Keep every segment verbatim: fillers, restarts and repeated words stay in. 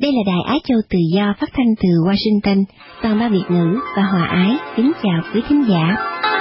Đây là Đài Á Châu Tự Do phát thanh từ Washington, toàn ba Việt ngữ và Hòa Ái. Kính chào quý thính giả.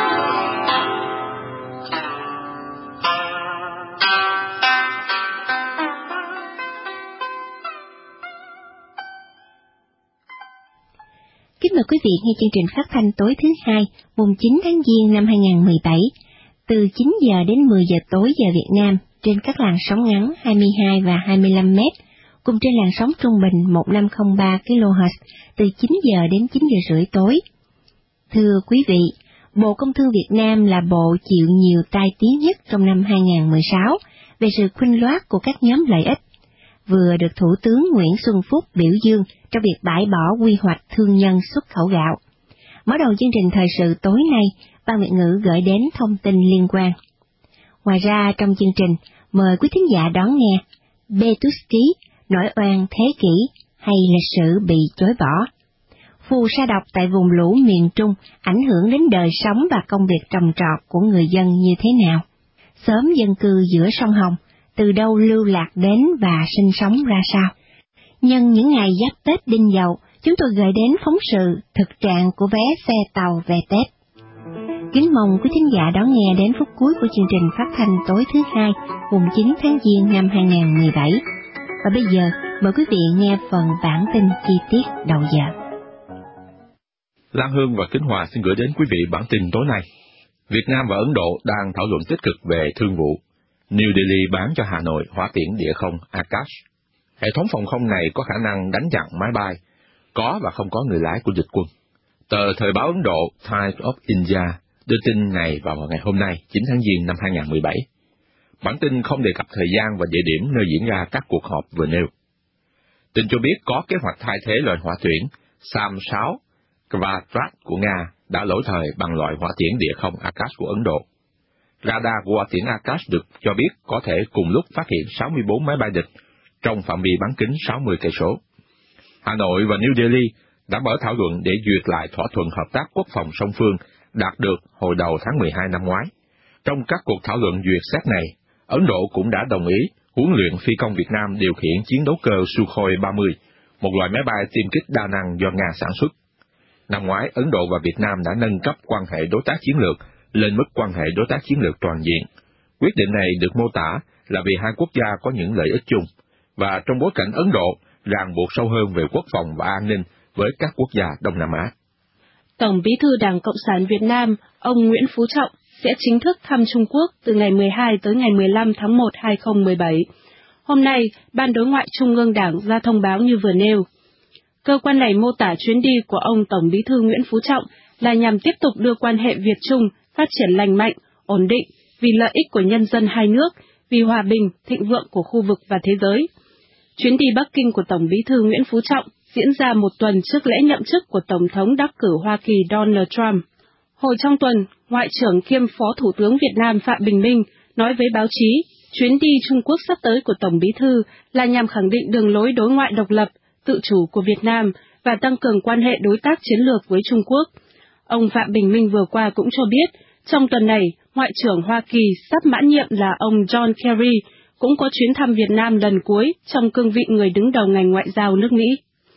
Kính mời quý vị nghe chương trình phát thanh tối thứ hai, mùng chín tháng Giêng năm hai không một bảy, từ chín giờ đến mười giờ tối giờ Việt Nam, trên các làn sóng ngắn hai mươi hai và hai mươi lăm mét, cùng trên làn sóng trung bình một nghìn năm trăm lẻ ba ki lô héc từ chín giờ đến chín giờ rưỡi tối. Thưa quý vị, Bộ Công Thương Việt Nam là bộ chịu nhiều tai tiếng nhất trong năm hai không một sáu về sự khuynh loát của các nhóm lợi ích, vừa được Thủ tướng Nguyễn Xuân Phúc biểu dương trong việc bãi bỏ quy hoạch thương nhân xuất khẩu gạo. Mở đầu chương trình thời sự tối nay, Ban Việt ngữ gửi đến thông tin liên quan. Ngoài ra, trong chương trình, mời quý thính giả đón nghe Bê Tút Ký, nỗi oan thế kỷ hay lịch sử bị chối bỏ. Phù sa độc tại vùng lũ miền Trung ảnh hưởng đến đời sống và công việc trồng trọt của người dân như thế nào? Xóm dân cư giữa sông Hồng, từ đâu lưu lạc đến và sinh sống ra sao? Nhân những ngày giáp Tết Đinh Dậu, chúng tôi gửi đến phóng sự thực trạng của vé xe tàu về Tết. Kính mong quý thính giả đón nghe đến phút cuối của chương trình phát thanh tối thứ hai, mùng chín tháng Giêng năm hai không một bảy. Và bây giờ, mời quý vị nghe phần bản tin chi tiết đầu giờ. Lan Hương và Kính Hòa xin gửi đến quý vị bản tin tối nay. Việt Nam và Ấn Độ đang thảo luận tích cực về thương vụ. New Delhi bán cho Hà Nội hỏa tiễn địa không Akash. Hệ thống phòng không này có khả năng đánh chặn máy bay, có và không có người lái của địch quân. Tờ Thời báo Ấn Độ Times of India đưa tin này vào ngày hôm nay, chín tháng Giêng năm hai không một bảy. Bản tin không đề cập thời gian và địa điểm nơi diễn ra các cuộc họp vừa nêu. Tin cho biết có kế hoạch thay thế loại hỏa tiễn Sam sáu Kvadrat của Nga đã lỗi thời bằng loại hỏa tiễn địa không Akash của Ấn Độ. Radar của hỏa tiễn Akash được cho biết có thể cùng lúc phát hiện sáu mươi bốn máy bay địch trong phạm vi bán kính sáu mươi cây số. Hà Nội và New Delhi đã mở thảo luận để duyệt lại thỏa thuận hợp tác quốc phòng song phương đạt được hồi đầu tháng mười hai năm ngoái. Trong các cuộc thảo luận duyệt xét này, Ấn Độ cũng đã đồng ý huấn luyện phi công Việt Nam điều khiển chiến đấu cơ Sukhoi ba mươi, một loại máy bay tiêm kích đa năng do Nga sản xuất. Năm ngoái, Ấn Độ và Việt Nam đã nâng cấp quan hệ đối tác chiến lược lên mức quan hệ đối tác chiến lược toàn diện. Quyết định này được mô tả là vì hai quốc gia có những lợi ích chung, và trong bối cảnh Ấn Độ ràng buộc sâu hơn về quốc phòng và an ninh với các quốc gia Đông Nam Á. Tổng Bí thư Đảng Cộng sản Việt Nam, ông Nguyễn Phú Trọng sẽ chính thức thăm Trung Quốc từ ngày mười hai tới ngày mười lăm tháng một năm hai không một bảy. Hôm nay, Ban Đối ngoại Trung ương Đảng ra thông báo như vừa nêu. Cơ quan này mô tả chuyến đi của ông Tổng Bí thư Nguyễn Phú Trọng là nhằm tiếp tục đưa quan hệ Việt-Trung phát triển lành mạnh, ổn định, vì lợi ích của nhân dân hai nước, vì hòa bình, thịnh vượng của khu vực và thế giới. Chuyến đi Bắc Kinh của Tổng Bí thư Nguyễn Phú Trọng diễn ra một tuần trước lễ nhậm chức của Tổng thống đắc cử Hoa Kỳ Donald Trump. Hồi trong tuần, Ngoại trưởng kiêm Phó Thủ tướng Việt Nam Phạm Bình Minh nói với báo chí, chuyến đi Trung Quốc sắp tới của Tổng Bí thư là nhằm khẳng định đường lối đối ngoại độc lập, tự chủ của Việt Nam và tăng cường quan hệ đối tác chiến lược với Trung Quốc. Ông Phạm Bình Minh vừa qua cũng cho biết, trong tuần này, Ngoại trưởng Hoa Kỳ sắp mãn nhiệm là ông John Kerry cũng có chuyến thăm Việt Nam lần cuối trong cương vị người đứng đầu ngành ngoại giao nước Mỹ.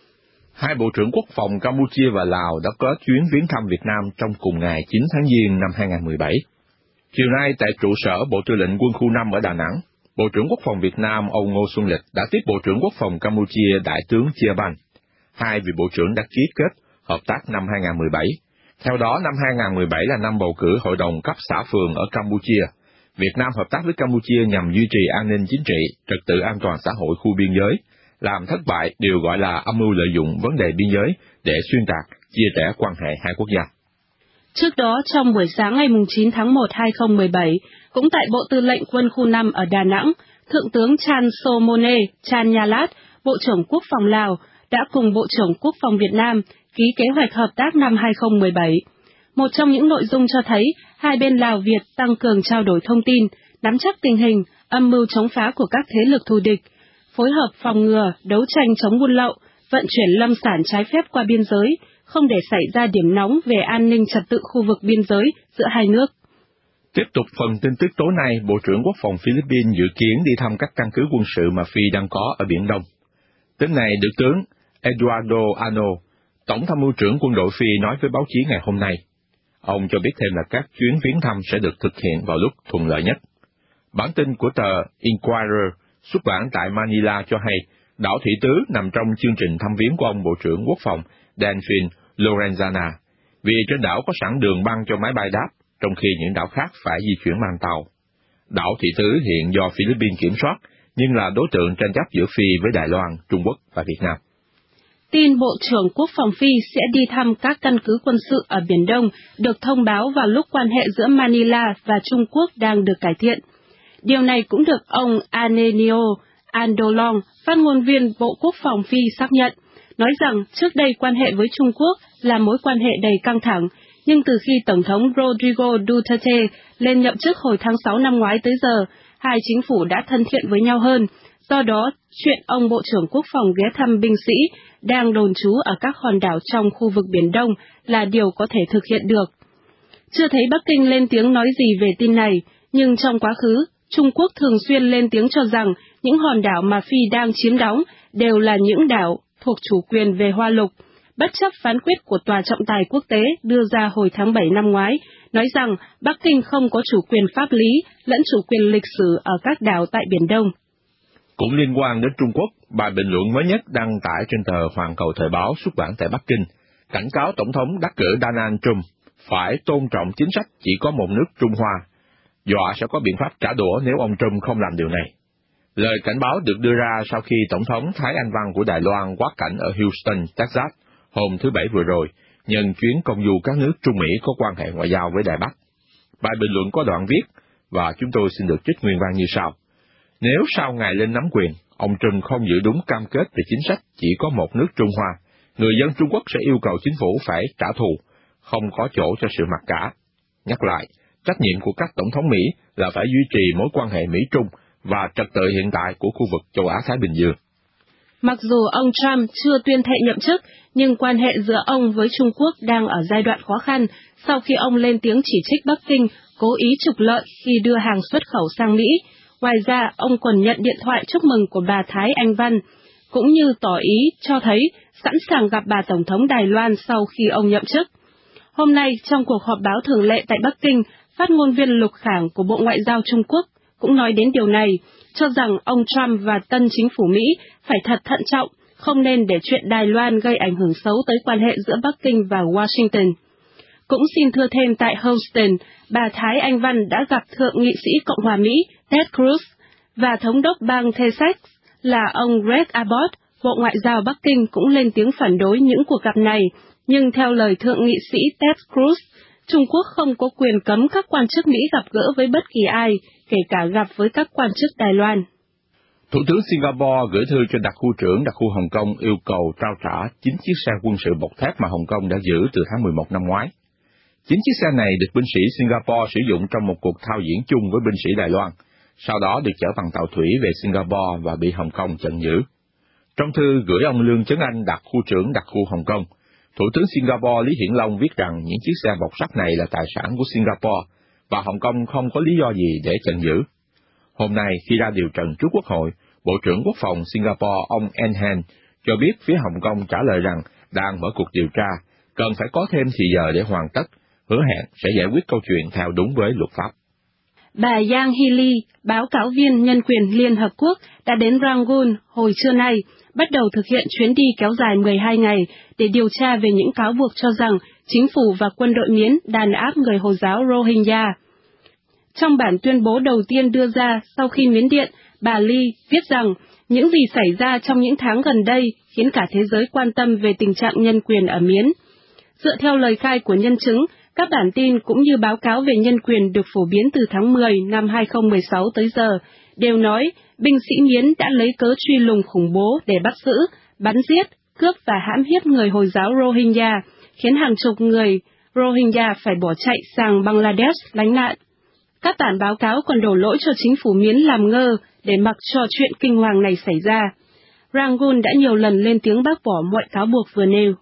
Hai Bộ trưởng Quốc phòng Campuchia và Lào đã có chuyến viếng thăm Việt Nam trong cùng ngày chín tháng Giêng năm hai không một bảy. Chiều nay tại trụ sở Bộ Tư lệnh Quân khu năm ở Đà Nẵng, Bộ trưởng Quốc phòng Việt Nam ông Ngô Xuân Lịch đã tiếp Bộ trưởng Quốc phòng Campuchia Đại tướng Chia Ban. Hai vị Bộ trưởng đã ký kết hợp tác năm hai không một bảy. Theo đó, năm hai không một bảy là năm bầu cử Hội đồng cấp xã phường ở Campuchia. Việt Nam hợp tác với Campuchia nhằm duy trì an ninh chính trị, trật tự an toàn xã hội khu biên giới, làm thất bại điều gọi là âm mưu lợi dụng vấn đề biên giới để xuyên tạc, chia rẽ quan hệ hai quốc gia. Trước đó, trong buổi sáng ngày chín tháng một năm hai không một bảy, cũng tại Bộ Tư lệnh Quân khu năm ở Đà Nẵng, Thượng tướng Chan Somone Chan Nyalat, Bộ trưởng Quốc phòng Lào, đã cùng Bộ trưởng Quốc phòng Việt Nam ký kế hoạch hợp tác năm hai không một bảy. Một trong những nội dung cho thấy hai bên Lào Việt tăng cường trao đổi thông tin, nắm chắc tình hình, âm mưu chống phá của các thế lực thù địch, phối hợp phòng ngừa, đấu tranh chống buôn lậu, vận chuyển lâm sản trái phép qua biên giới, không để xảy ra điểm nóng về an ninh trật tự khu vực biên giới giữa hai nước. Tiếp tục phần tin tức tối nay, Bộ trưởng Quốc phòng Philippines dự kiến đi thăm các căn cứ quân sự mà Phi đang có ở Biển Đông. Tin này được tướng Eduardo Ano, Tổng tham mưu trưởng quân đội Phi nói với báo chí ngày hôm nay. Ông cho biết thêm là các chuyến viếng thăm sẽ được thực hiện vào lúc thuận lợi nhất. Bản tin của tờ Inquirer xuất bản tại Manila cho hay đảo Thủy Tứ nằm trong chương trình thăm viếng của ông Bộ trưởng Quốc phòng Delfin Lorenzana, vì trên đảo có sẵn đường băng cho máy bay đáp, trong khi những đảo khác phải di chuyển bằng tàu. Đảo Thủy Tứ hiện do Philippines kiểm soát, nhưng là đối tượng tranh chấp giữa Phi với Đài Loan, Trung Quốc và Việt Nam. Tin Bộ trưởng Quốc phòng Phi sẽ đi thăm các căn cứ quân sự ở Biển Đông được thông báo vào lúc quan hệ giữa Manila và Trung Quốc đang được cải thiện. Điều này cũng được ông Anenio Andolong, phát ngôn viên Bộ Quốc phòng Phi xác nhận, nói rằng trước đây quan hệ với Trung Quốc là mối quan hệ đầy căng thẳng, nhưng từ khi Tổng thống Rodrigo Duterte lên nhậm chức hồi tháng sáu năm ngoái tới giờ, hai chính phủ đã thân thiện với nhau hơn. Do đó, chuyện ông Bộ trưởng Quốc phòng ghé thăm binh sĩ đang đồn trú ở các hòn đảo trong khu vực Biển Đông là điều có thể thực hiện được. Chưa thấy Bắc Kinh lên tiếng nói gì về tin này, nhưng trong quá khứ, Trung Quốc thường xuyên lên tiếng cho rằng những hòn đảo mà Phi đang chiếm đóng đều là những đảo thuộc chủ quyền về Hoa Lục, bất chấp phán quyết của Tòa trọng tài quốc tế đưa ra hồi tháng bảy năm ngoái, nói rằng Bắc Kinh không có chủ quyền pháp lý lẫn chủ quyền lịch sử ở các đảo tại Biển Đông. Cũng liên quan đến Trung Quốc, bài bình luận mới nhất đăng tải trên tờ Hoàn Cầu Thời báo xuất bản tại Bắc Kinh, cảnh cáo Tổng thống đắc cử Donald Trump phải tôn trọng chính sách chỉ có một nước Trung Hoa, dọa sẽ có biện pháp trả đũa nếu ông Trump không làm điều này. Lời cảnh báo được đưa ra sau khi Tổng thống Thái Anh Văn của Đài Loan quá cảnh ở Houston, Texas hôm thứ Bảy vừa rồi, nhân chuyến công du các nước Trung Mỹ có quan hệ ngoại giao với Đài Bắc. Bài bình luận có đoạn viết, và chúng tôi xin được trích nguyên văn như sau. Nếu sau ngày lên nắm quyền, ông Trump không giữ đúng cam kết về chính sách chỉ có một nước Trung Hoa, người dân Trung Quốc sẽ yêu cầu chính phủ phải trả thù, không có chỗ cho sự mặc cả. Nhắc lại, trách nhiệm của các tổng thống Mỹ là phải duy trì mối quan hệ Mỹ-Trung và trật tự hiện tại của khu vực châu Á-Thái Bình Dương. Mặc dù ông Trump chưa tuyên thệ nhậm chức, nhưng quan hệ giữa ông với Trung Quốc đang ở giai đoạn khó khăn sau khi ông lên tiếng chỉ trích Bắc Kinh cố ý trục lợi khi đưa hàng xuất khẩu sang Mỹ. Ngoài ra, ông còn nhận điện thoại chúc mừng của bà Thái Anh Văn, cũng như tỏ ý cho thấy sẵn sàng gặp bà Tổng thống Đài Loan sau khi ông nhậm chức. Hôm nay, trong cuộc họp báo thường lệ tại Bắc Kinh, phát ngôn viên Lục Khảng của Bộ Ngoại giao Trung Quốc cũng nói đến điều này, cho rằng ông Trump và tân chính phủ Mỹ phải thật thận trọng, không nên để chuyện Đài Loan gây ảnh hưởng xấu tới quan hệ giữa Bắc Kinh và Washington. Cũng xin thưa thêm tại Houston, bà Thái Anh Văn đã gặp Thượng nghị sĩ Cộng hòa Mỹ Ted Cruz và Thống đốc bang Texas là ông Greg Abbott. Bộ Ngoại giao Bắc Kinh cũng lên tiếng phản đối những cuộc gặp này, nhưng theo lời Thượng nghị sĩ Ted Cruz, Trung Quốc không có quyền cấm các quan chức Mỹ gặp gỡ với bất kỳ ai, kể cả gặp với các quan chức Đài Loan. Thủ tướng Singapore gửi thư cho đặc khu trưởng đặc khu Hồng Kông yêu cầu trao trả chín chiếc xe quân sự bọc thép mà Hồng Kông đã giữ từ tháng mười một năm ngoái. Chín chiếc xe này được binh sĩ Singapore sử dụng trong một cuộc thao diễn chung với binh sĩ Đài Loan, sau đó được chở bằng tàu thủy về Singapore và bị Hồng Kông chặn giữ. Trong thư gửi ông Lương Chấn Anh, đặc khu trưởng đặc khu Hồng Kông, Thủ tướng Singapore Lý Hiển Long viết rằng những chiếc xe bọc sắt này là tài sản của Singapore và Hồng Kông không có lý do gì để chặn giữ. Hôm nay, khi ra điều trần trước Quốc hội, Bộ trưởng Quốc phòng Singapore ông An Han cho biết phía Hồng Kông trả lời rằng đang mở cuộc điều tra, cần phải có thêm thì giờ để hoàn tất, hứa hẹn sẽ giải quyết câu chuyện theo đúng với luật pháp. Bà Yang Healy, báo cáo viên nhân quyền Liên Hợp Quốc, đã đến Rangoon hồi trưa nay, bắt đầu thực hiện chuyến đi kéo dài mười hai ngày để điều tra về những cáo buộc cho rằng chính phủ và quân đội Miến đàn áp người Hồi giáo Rohingya. Trong bản tuyên bố đầu tiên đưa ra sau khi Miến Điện, bà Lee viết rằng những gì xảy ra trong những tháng gần đây khiến cả thế giới quan tâm về tình trạng nhân quyền ở Miến. Dựa theo lời khai của nhân chứng, các bản tin cũng như báo cáo về nhân quyền được phổ biến từ tháng mười năm hai không một sáu tới giờ, đều nói binh sĩ Miến đã lấy cớ truy lùng khủng bố để bắt giữ, bắn giết, cướp và hãm hiếp người Hồi giáo Rohingya, khiến hàng chục người Rohingya phải bỏ chạy sang Bangladesh lánh nạn. Các bản báo cáo còn đổ lỗi cho chính phủ Miến làm ngơ để mặc cho chuyện kinh hoàng này xảy ra. Rangoon đã nhiều lần lên tiếng bác bỏ mọi cáo buộc vừa nêu.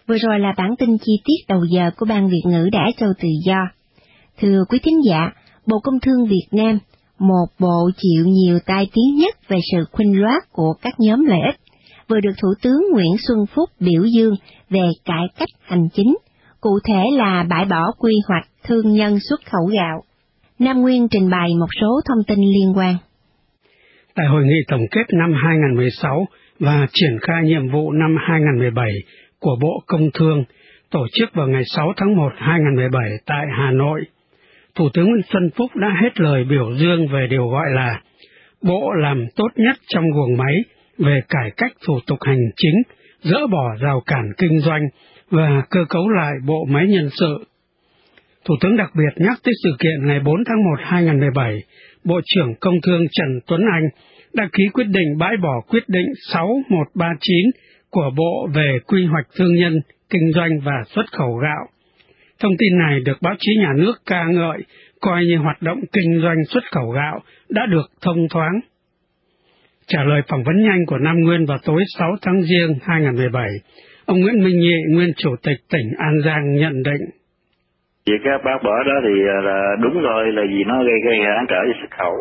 Vừa rồi là bản tin chi tiết đầu giờ của Ban Việt ngữ Đài Á Châu Tự Do. Thưa quý thính giả, Bộ Công Thương Việt Nam, một bộ chịu nhiều tai tiếng nhất về sự khuynh loát của các nhóm lợi ích, vừa được Thủ tướng Nguyễn Xuân Phúc biểu dương về cải cách hành chính, cụ thể là bãi bỏ quy hoạch thương nhân xuất khẩu gạo. Nam Nguyên trình bày một số thông tin liên quan. Tại hội nghị tổng kết năm hai không một sáu và triển khai nhiệm vụ năm hai không một bảy của Bộ Công Thương tổ chức vào ngày sáu tháng một năm hai không một bảy tại Hà Nội, Thủ tướng Nguyễn Xuân Phúc đã hết lời biểu dương về điều gọi là Bộ làm tốt nhất trong guồng máy về cải cách thủ tục hành chính, dỡ bỏ rào cản kinh doanh và cơ cấu lại bộ máy nhân sự. Thủ tướng đặc biệt nhắc tới sự kiện ngày bốn tháng một năm hai không một bảy, Bộ trưởng Công Thương Trần Tuấn Anh đã ký quyết định bãi bỏ quyết định sáu một ba chín của Bộ về quy hoạch thương nhân, kinh doanh và xuất khẩu gạo. Thông tin này được báo chí nhà nước ca ngợi, coi như hoạt động kinh doanh xuất khẩu gạo đã được thông thoáng. Trả lời phỏng vấn nhanh của Nam Nguyên vào tối sáu tháng Giêng hai không một bảy, ông Nguyễn Minh Nhị, nguyên Chủ tịch tỉnh An Giang nhận định. Việc các bác bỏ đó thì là đúng rồi, là vì nó gây gây cản trở cho xuất khẩu.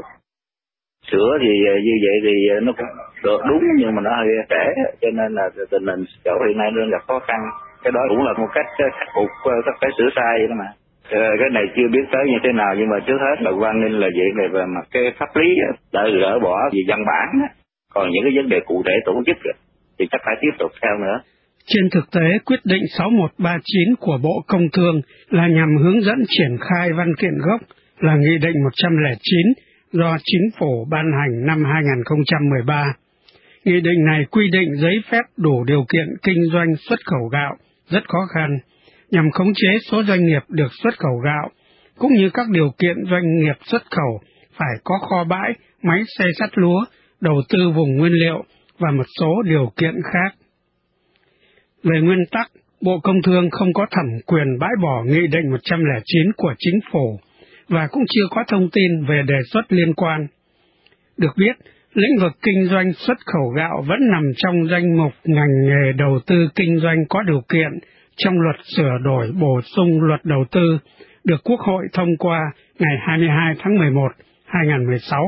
Sữa thì như vậy thì nó cũng được đúng, nhưng mà nó hơi trễ, cho nên là tình hình xuất khẩu hiện nay đang gặp khó khăn. Cái đó cũng là một cách khắc phục các cái sửa sai đó mà. Cái này chưa biết tới như thế nào, nhưng mà trước hết là quan ninh là vậy này về mặt cái pháp lý đã gỡ bỏ vì văn bản. Còn những cái vấn đề cụ thể tổ chức thì chắc phải tiếp tục theo nữa. Trên thực tế, quyết định sáu một ba chín của Bộ Công Thương là nhằm hướng dẫn triển khai văn kiện gốc là Nghị định một trăm lẻ chín do Chính phủ ban hành năm hai không một ba. Nghị định này quy định giấy phép đủ điều kiện kinh doanh xuất khẩu gạo rất khó khăn, nhằm khống chế số doanh nghiệp được xuất khẩu gạo, cũng như các điều kiện doanh nghiệp xuất khẩu phải có kho bãi, máy xay sắt lúa, đầu tư vùng nguyên liệu và một số điều kiện khác. Về nguyên tắc, Bộ Công Thương không có thẩm quyền bãi bỏ Nghị định một trăm lẻ chín của Chính phủ và cũng chưa có thông tin về đề xuất liên quan. Được biết, lĩnh vực kinh doanh xuất khẩu gạo vẫn nằm trong danh mục ngành nghề đầu tư kinh doanh có điều kiện trong luật sửa đổi bổ sung luật đầu tư được Quốc hội thông qua ngày hai mươi hai tháng mười một năm hai không một sáu.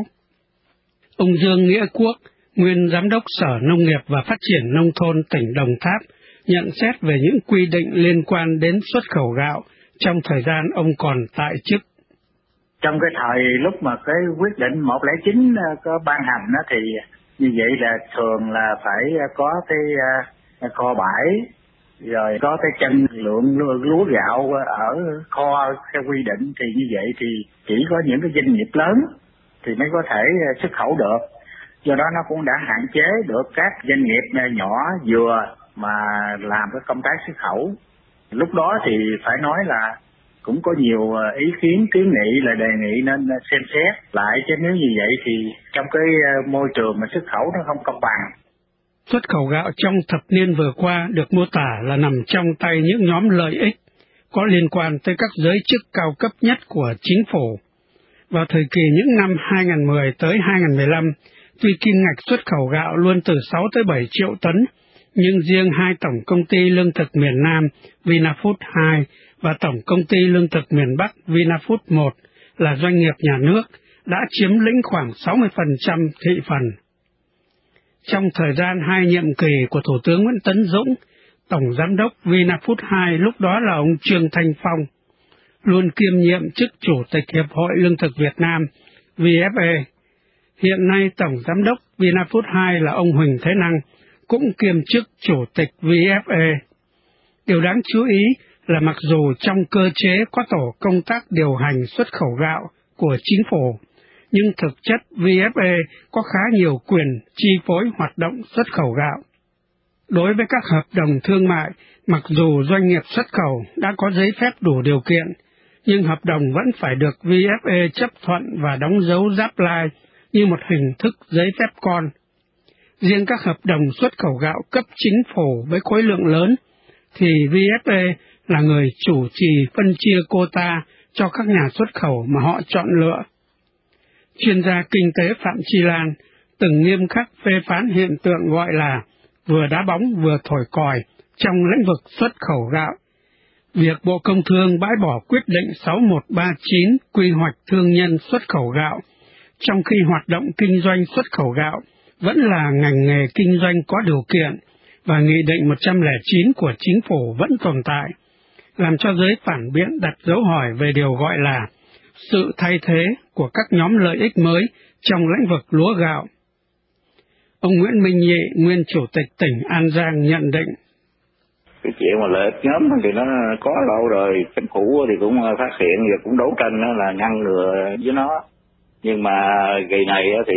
Ông Dương Nghĩa Quốc, nguyên Giám đốc Sở Nông nghiệp và Phát triển Nông thôn tỉnh Đồng Tháp, nhận xét về những quy định liên quan đến xuất khẩu gạo trong thời gian ông còn tại chức. Trong cái thời lúc mà cái quyết định một không chín có ban hành đó, thì như vậy là thường là phải có cái kho bãi, rồi có cái chân lượng lúa gạo ở kho theo quy định, thì như vậy thì chỉ có những cái doanh nghiệp lớn thì mới có thể xuất khẩu được. Do đó nó cũng đã hạn chế được các doanh nghiệp nhỏ vừa mà làm cái công tác xuất khẩu. Lúc đó thì phải nói là cũng có nhiều ý kiến kiến nghị là đề nghị nên xem xét lại, chứ nếu như vậy thì trong cái môi trường mà xuất khẩu nó không công bằng. Xuất khẩu gạo trong thập niên vừa qua được mô tả là nằm trong tay những nhóm lợi ích có liên quan tới các giới chức cao cấp nhất của chính phủ. Vào thời kỳ những năm hai không một không tới hai không một lăm, tuy kim ngạch xuất khẩu gạo luôn từ sáu tới bảy triệu tấn, nhưng riêng hai tổng công ty lương thực miền Nam Vinafood hai và tổng công ty lương thực miền Bắc Vinafood một là doanh nghiệp nhà nước đã chiếm lĩnh khoảng sáu mươi phần trăm thị phần. Trong thời gian hai nhiệm kỳ của Thủ tướng Nguyễn Tấn Dũng, Tổng Giám đốc Vinafood hai lúc đó là ông Trương Thanh Phong, luôn kiêm nhiệm chức Chủ tịch Hiệp hội Lương thực Việt Nam vê ép e. Hiện nay Tổng Giám đốc Vinafood hai là ông Huỳnh Thế Năng, cũng kiêm chức Chủ tịch vê ép e. Điều đáng chú ý là mặc dù trong cơ chế có tổ công tác điều hành xuất khẩu gạo của chính phủ, nhưng thực chất vê ép e có khá nhiều quyền chi phối hoạt động xuất khẩu gạo. Đối với các hợp đồng thương mại, mặc dù doanh nghiệp xuất khẩu đã có giấy phép đủ điều kiện, nhưng hợp đồng vẫn phải được vê ép e chấp thuận và đóng dấu giáp lai như một hình thức giấy phép con. Riêng các hợp đồng xuất khẩu gạo cấp chính phủ với khối lượng lớn, thì vê ép e là người chủ trì phân chia quota cho các nhà xuất khẩu mà họ chọn lựa. Chuyên gia kinh tế Phạm Chi Lan từng nghiêm khắc phê phán hiện tượng gọi là vừa đá bóng vừa thổi còi trong lĩnh vực xuất khẩu gạo. Việc Bộ Công Thương bãi bỏ quyết định sáu một ba chín quy hoạch thương nhân xuất khẩu gạo, trong khi hoạt động kinh doanh xuất khẩu gạo vẫn là ngành nghề kinh doanh có điều kiện, và Nghị định một trăm lẻ chín của Chính phủ vẫn tồn tại, làm cho giới phản biện đặt dấu hỏi về điều gọi là sự thay thế của các nhóm lợi ích mới trong lĩnh vực lúa gạo. Ông Nguyễn Minh Nhị, nguyên Chủ tịch tỉnh An Giang nhận định. Cái chuyện mà lợi ích nhóm thì nó có lâu rồi, chính phủ thì cũng phát hiện và cũng đấu tranh là ngăn ngừa với nó. Nhưng mà kỳ này thì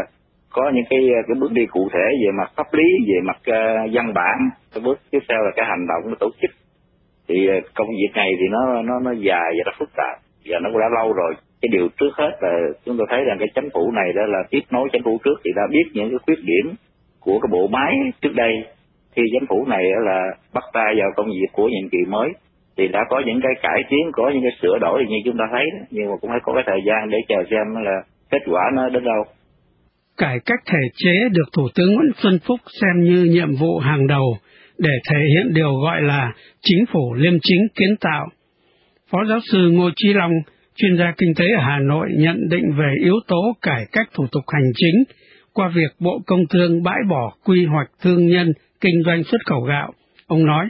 có những cái cái bước đi cụ thể về mặt pháp lý, về mặt uh, văn bản. Cái bước tiếp theo là cái hành động tổ chức. Thì công việc này thì nó nó nó dài và nó phức tạp và nó cũng đã lâu rồi. Cái điều trước hết là chúng tôi thấy rằng cái chính phủ này đó là tiếp nối chính phủ trước thì đã biết những cái khuyết điểm của cái bộ máy trước đây. Khi chính phủ này là bắt tay vào công việc của nhiệm kỳ mới thì đã có những cái cải tiến, có những cái sửa đổi như chúng ta thấy đó. Nhưng mà cũng phải có cái thời gian để chờ xem là kết quả nó đến đâu. Cải cách thể chế được Thủ tướng Nguyễn Xuân Phúc xem như nhiệm vụ hàng đầu để thể hiện điều gọi là chính phủ liêm chính kiến tạo. Phó giáo sư Ngô Chí Long, chuyên gia kinh tế ở Hà Nội nhận định về yếu tố cải cách thủ tục hành chính qua việc Bộ Công Thương bãi bỏ quy hoạch thương nhân kinh doanh xuất khẩu gạo. Ông nói: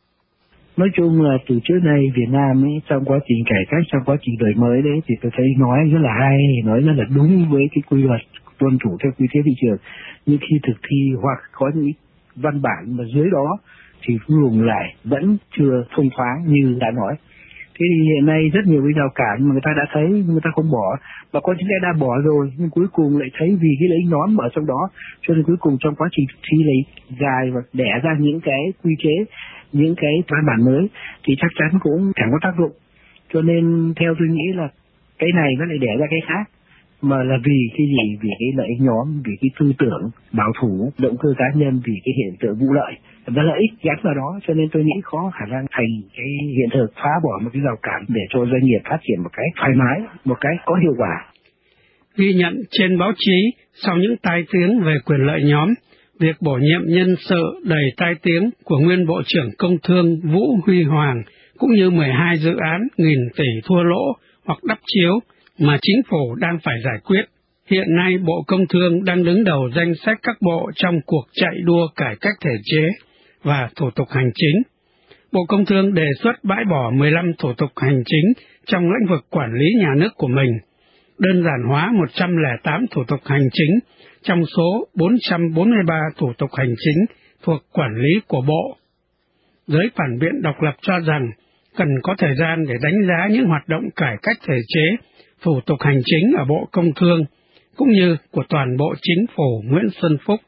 Nói chung là từ trước nay Việt Nam ấy, trong quá trình cải cách, trong quá trình đổi mới đấy thì tôi thấy nói rất là hay, nói rất là đúng với cái quy luật tuân thủ theo quy chế thị trường. Nhưng khi thực thi hoặc có những văn bản mà dưới đó thì luồng lại vẫn chưa thông thoáng như đã nói. Thế thì hiện nay rất nhiều cái rào cản mà người ta đã thấy người ta không bỏ, và có những cái đã bỏ rồi nhưng cuối cùng lại thấy vì cái lợi ích nhóm ở trong đó, cho nên cuối cùng trong quá trình thi lấy dài và đẻ ra những cái quy chế, những cái văn bản mới thì chắc chắn cũng chẳng có tác dụng. Cho nên theo tôi nghĩ là cái này nó lại đẻ ra cái khác, mà là vì cái gì? Vì cái lợi ích nhóm, vì cái tư tưởng bảo thủ, động cơ cá nhân, vì cái hiện tượng vụ lợi và lợi ích gắn vào đó. Cho nên tôi nghĩ khó khả năng thành cái hiện thực phá bỏ một cái rào cản để cho doanh nghiệp phát triển một cái thoải mái, một cái có hiệu quả. Ghi nhận trên báo chí, sau những tai tiếng về quyền lợi nhóm, việc bổ nhiệm nhân sự đầy tai tiếng của nguyên Bộ trưởng Công Thương Vũ Huy Hoàng cũng như mười hai dự án nghìn tỷ thua lỗ hoặc đắp chiếu mà chính phủ đang phải giải quyết. Hiện nay Bộ Công Thương đang đứng đầu danh sách các bộ trong cuộc chạy đua cải cách thể chế và thủ tục hành chính. Bộ Công Thương đề xuất bãi bỏ mười lăm thủ tục hành chính trong lĩnh vực quản lý nhà nước của mình, đơn giản hóa một trăm lẻ tám thủ tục hành chính trong số bốn trăm bốn mươi ba thủ tục hành chính thuộc quản lý của Bộ. Giới phản biện độc lập cho rằng cần có thời gian để đánh giá những hoạt động cải cách thể chế, thủ tục hành chính ở Bộ Công Thương, cũng như của toàn bộ chính phủ Nguyễn Xuân Phúc.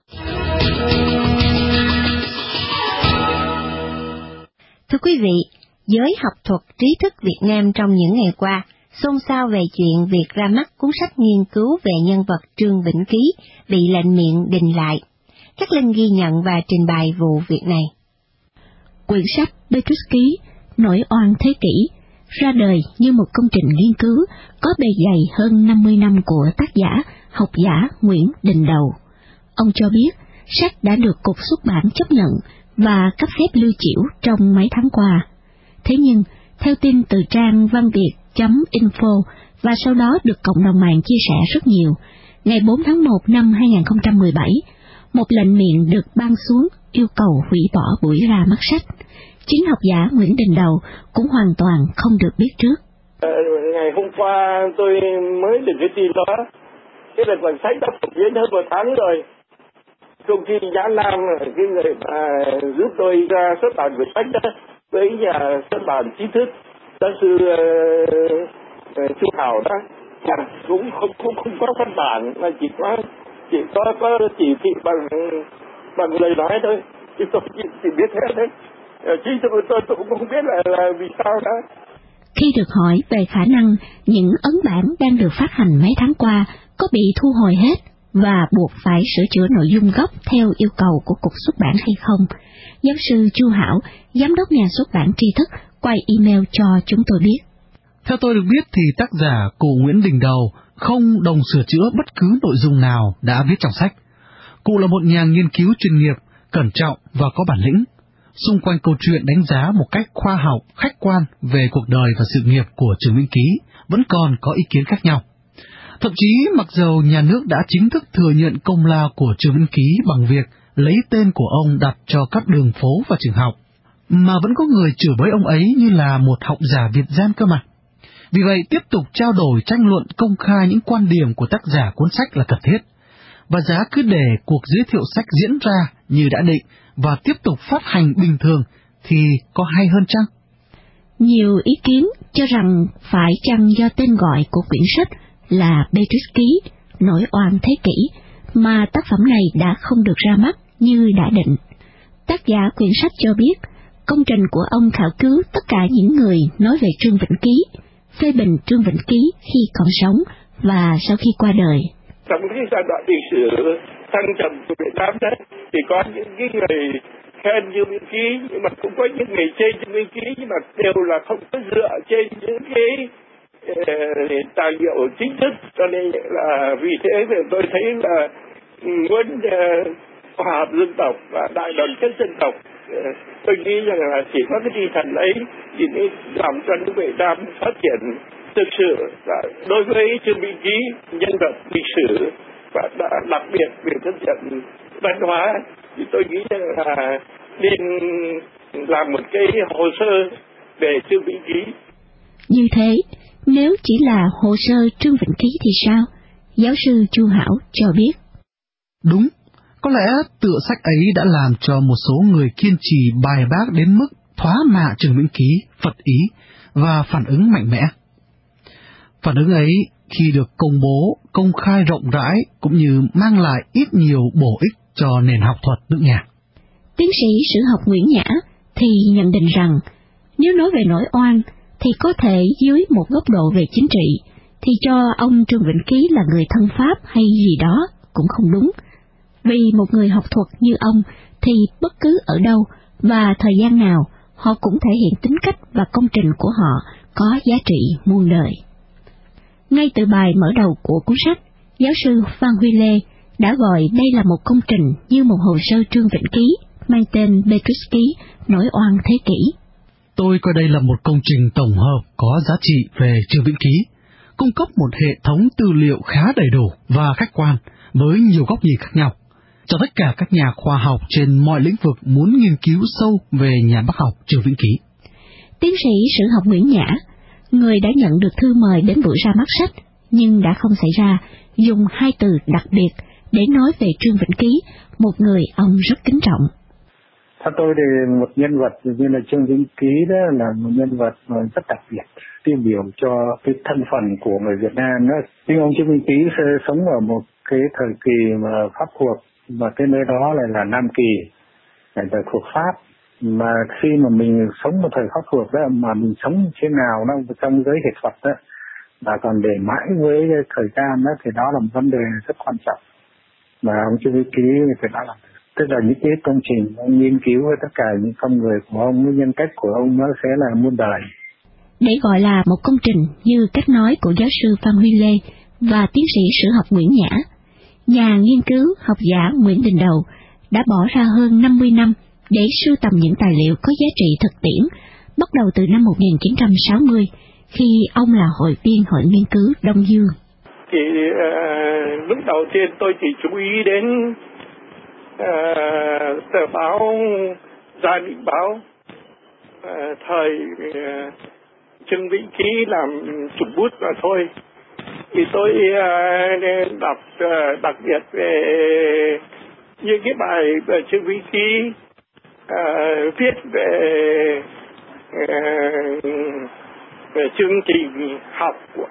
Thưa quý vị, giới học thuật trí thức Việt Nam trong những ngày qua xôn xao về chuyện việc ra mắt cuốn sách nghiên cứu về nhân vật Trương Vĩnh Ký bị lệnh miệng đình lại. Các Linh ghi nhận và trình bày vụ việc này. Quyển sách Petrus Ký, Nổi oan thế kỷ, ra đời như một công trình nghiên cứu có bề dày hơn năm mươi năm của tác giả, học giả Nguyễn Đình Đầu. Ông cho biết sách đã được Cục Xuất bản chấp nhận và cấp phép lưu trữ trong mấy tháng qua. Thế nhưng, theo tin từ trang vanviet chấm info và sau đó được cộng đồng mạng chia sẻ rất nhiều, ngày bốn tháng một năm hai nghìn không trăm mười bảy, một lệnh miệng được ban xuống yêu cầu hủy bỏ buổi ra mắt sách. Chính học giả Nguyễn Đình Đầu cũng hoàn toàn không được biết trước. À, ngày hôm qua tôi mới được cái tin đó. Cái là quyển sách đã phổ biến hơn một tháng rồi. Công ty Nhã Nam, cái người mà giúp tôi ra xuất bản quyển sách đó, với nhà xuất bản trí thức giáo sư uh, Chu Hảo đó, cũng không cũng không có văn bản, mà chỉ có chỉ có có chỉ thị bằng bằng lời nói thôi. Thì tôi chỉ, chỉ biết thế đấy. Chính tôi, tôi, tôi cũng không biết là, là vì sao đó. Khi được hỏi về khả năng những ấn bản đang được phát hành mấy tháng qua có bị thu hồi hết và buộc phải sửa chữa nội dung gốc theo yêu cầu của Cục Xuất bản hay không, giáo sư Chu Hảo, giám đốc nhà xuất bản tri thức, quay email cho chúng tôi biết. Theo tôi được biết thì tác giả cụ Nguyễn Đình Đầu không đồng sửa chữa bất cứ nội dung nào đã viết trong sách. Cụ là một nhà nghiên cứu chuyên nghiệp, cẩn trọng và có bản lĩnh. xung quanh câu chuyện đánh giá một cách khoa học, khách quan về cuộc đời và sự nghiệp của Trương Vĩnh Ký vẫn còn có ý kiến khác nhau. Thậm chí mặc dầu nhà nước đã chính thức thừa nhận công lao của Trương Vĩnh Ký bằng việc lấy tên của ông đặt cho các đường phố và trường học, mà vẫn có người chửi bới ông ấy như là một học giả Việt gian cơ mà. Vì vậy, tiếp tục trao đổi tranh luận công khai những quan điểm của tác giả cuốn sách là cần thiết, và giá cứ để cuộc giới thiệu sách diễn ra như đã định và tiếp tục phát hành bình thường thì có hay hơn chăng? Nhiều ý kiến cho rằng phải chăng do tên gọi của quyển sách là Petrus Ký, nổi oan thế kỷ, mà tác phẩm này đã không được ra mắt như đã định. Tác giả quyển sách cho biết, công trình của ông khảo cứu tất cả những người nói về Trương Vĩnh Ký, phê bình Trương Vĩnh Ký khi còn sống và sau khi qua đời. Trong cái giai đoạn lịch sử thăng trầm của Việt Nam đấy, thì có những cái người khen Trương Vĩnh Ký, nhưng mà cũng có những người chê Trương Vĩnh Ký, nhưng mà đều là không có dựa trên những cái uh, tài liệu chính thức. Cho nên là vì thế thì tôi thấy là muốn uh, hòa hợp dân tộc và đại đoàn kết dân tộc, uh, tôi nghĩ rằng là chỉ có cái tinh thần ấy thì mới làm cho nước Việt Nam phát triển thực sự. Và đối với Trương Vĩnh Ký, nhân vật lịch sử và đặc biệt về thân phận văn hóa, thì tôi nghĩ rằng là nên làm một cái hồ sơ về Trương Vĩnh Ký. Như thế, nếu chỉ là hồ sơ Trương Vĩnh Ký thì sao? Giáo sư Chu Hảo cho biết. Đúng, có lẽ tựa sách ấy đã làm cho một số người kiên trì bài bác đến mức thoá mạ Trương Vĩnh Ký, phật ý và phản ứng mạnh mẽ. Phản ứng ấy khi được công bố, công khai rộng rãi cũng như mang lại ít nhiều bổ ích cho nền học thuật nước nhà. Tiến sĩ sử học Nguyễn Nhã thì nhận định rằng, nếu nói về nỗi oan thì có thể dưới một góc độ về chính trị, thì cho ông Trương Vĩnh Ký là người thân Pháp hay gì đó cũng không đúng. Vì một người học thuật như ông thì bất cứ ở đâu và thời gian nào họ cũng thể hiện tính cách và công trình của họ có giá trị muôn đời. Ngay từ bài mở đầu của cuốn sách, giáo sư Phan Huy Lê đã gọi đây là một công trình như một hồ sơ Trương Vĩnh Ký mang tên Petrus Ký, nổi oan thế kỷ. Tôi coi đây là một công trình tổng hợp có giá trị về Trương Vĩnh Ký, cung cấp một hệ thống tư liệu khá đầy đủ và khách quan với nhiều góc nhìn khác nhau, cho tất cả các nhà khoa học trên mọi lĩnh vực muốn nghiên cứu sâu về nhà bác học Trương Vĩnh Ký. Tiến sĩ sử học Nguyễn Nhã, người đã nhận được thư mời đến buổi ra mắt sách, nhưng đã không xảy ra, dùng hai từ đặc biệt để nói về Trương Vĩnh Ký, một người ông rất kính trọng. Theo tôi thì một nhân vật như là Trương Vĩnh Ký đó là một nhân vật rất đặc biệt, tiêu biểu cho cái thân phận của người Việt Nam đó. Nhưng ông Trương Vĩnh Ký sống ở một cái thời kỳ mà Pháp thuộc, và cái nơi đó lại là Nam Kỳ, lại là thuộc Pháp. Mà khi mà mình sống một thời Pháp thuộc đó, mà mình sống thế nào đó trong giới nghệ thuật đó, và còn để mãi với thời gian đó, thì đó là một vấn đề rất quan trọng mà ông Trương Vĩnh Ký thì đã làm. Tức là những cái công trình ông nghiên cứu với tất cả những con người của ông, cái nhân cách của ông nó sẽ là muôn đời. Để gọi là một công trình như cách nói của giáo sư Phan Huy Lê và tiến sĩ sử học Nguyễn Nhã, nhà nghiên cứu học giả Nguyễn Đình Đầu đã bỏ ra hơn năm mươi năm để sưu tầm những tài liệu có giá trị thực tiễn, bắt đầu từ năm một nghìn chín trăm sáu mươi, khi ông là hội viên Hội Nghiên cứu Đông Dương. Thì uh, lúc đầu tiên tôi chỉ chú ý đến uh, tờ báo Gia Định Báo, uh, thời uh, Trương Vĩnh Ký làm chủ bút mà thôi. Thì tôi uh, đọc uh, đặc biệt về những cái bài về Trương Vĩnh Ký uh, viết về uh, về chương trình học của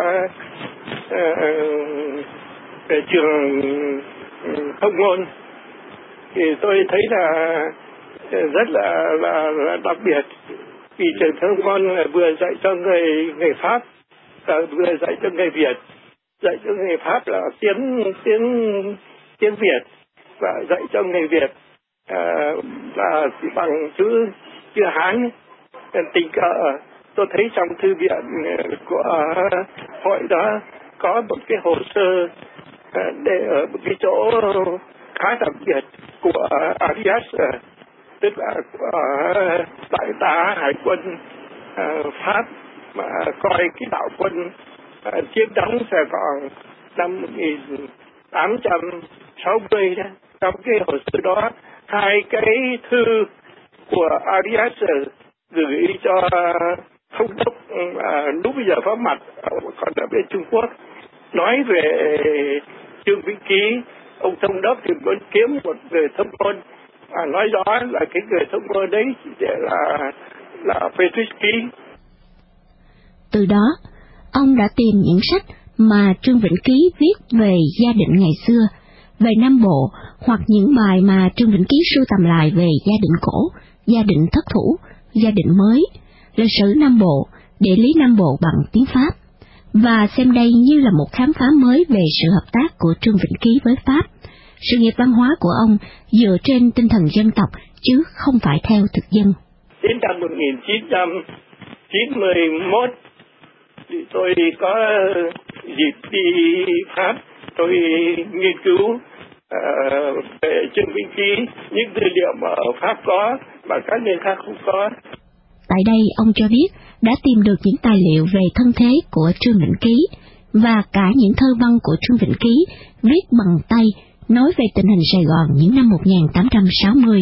uh, về trường Thông Ngôn, thì tôi thấy là rất là là, là đặc biệt, vì trường Thông Ngôn vừa dạy cho người người Pháp và vừa dạy cho người Việt. Dạy cho người Pháp là tiếng tiếng tiếng Việt, và dạy cho người Việt uh, là chỉ bằng chữ chữ Hán. Tình cờ tôi thấy trong thư viện của hội đó có một cái hồ sơ để ở một cái chỗ khá đặc biệt của Arias, tức là uh, đại tá hải quân uh, Pháp mà coi cái đạo quân uh, chiếm đóng Sài Gòn năm một nghìn tám trăm sáu mươi đó. Trong cái hồ sơ đó, hai cái thư của Arias gửi cho thống đốc uh, lúc bây giờ có mặt còn ở bên Trung Quốc, nói về Trương Vĩnh Ký. Ông thống đốc thì muốn kiếm một người thông ngôn, và nói rõ là cái người thông ngôn đấy là là Petruski. Từ đó, ông đã tìm những sách mà Trương Vĩnh Ký viết về gia định ngày xưa, về Nam Bộ, hoặc những bài mà Trương Vĩnh Ký sưu tầm lại về gia định cổ, gia định thất thủ, gia định mới, lịch sử Nam Bộ, địa lý Nam Bộ bằng tiếng Pháp, và xem đây như là một khám phá mới về sự hợp tác của Trương Vĩnh Ký với Pháp. Sự nghiệp văn hóa của ông dựa trên tinh thần dân tộc, chứ không phải theo thực dân. Đến năm một nghìn chín trăm chín mươi mốt, thì tôi có dịp đi Pháp, tôi nghiên cứu uh, về Trương Vĩnh Ký, những tư liệu mà ở Pháp có, mà các nơi khác không có. Tại đây, ông cho biết đã tìm được những tài liệu về thân thế của Trương Vĩnh Ký, và cả những thơ văn của Trương Vĩnh Ký viết bằng tay, nói về tình hình Sài Gòn những năm một nghìn tám trăm sáu mươi.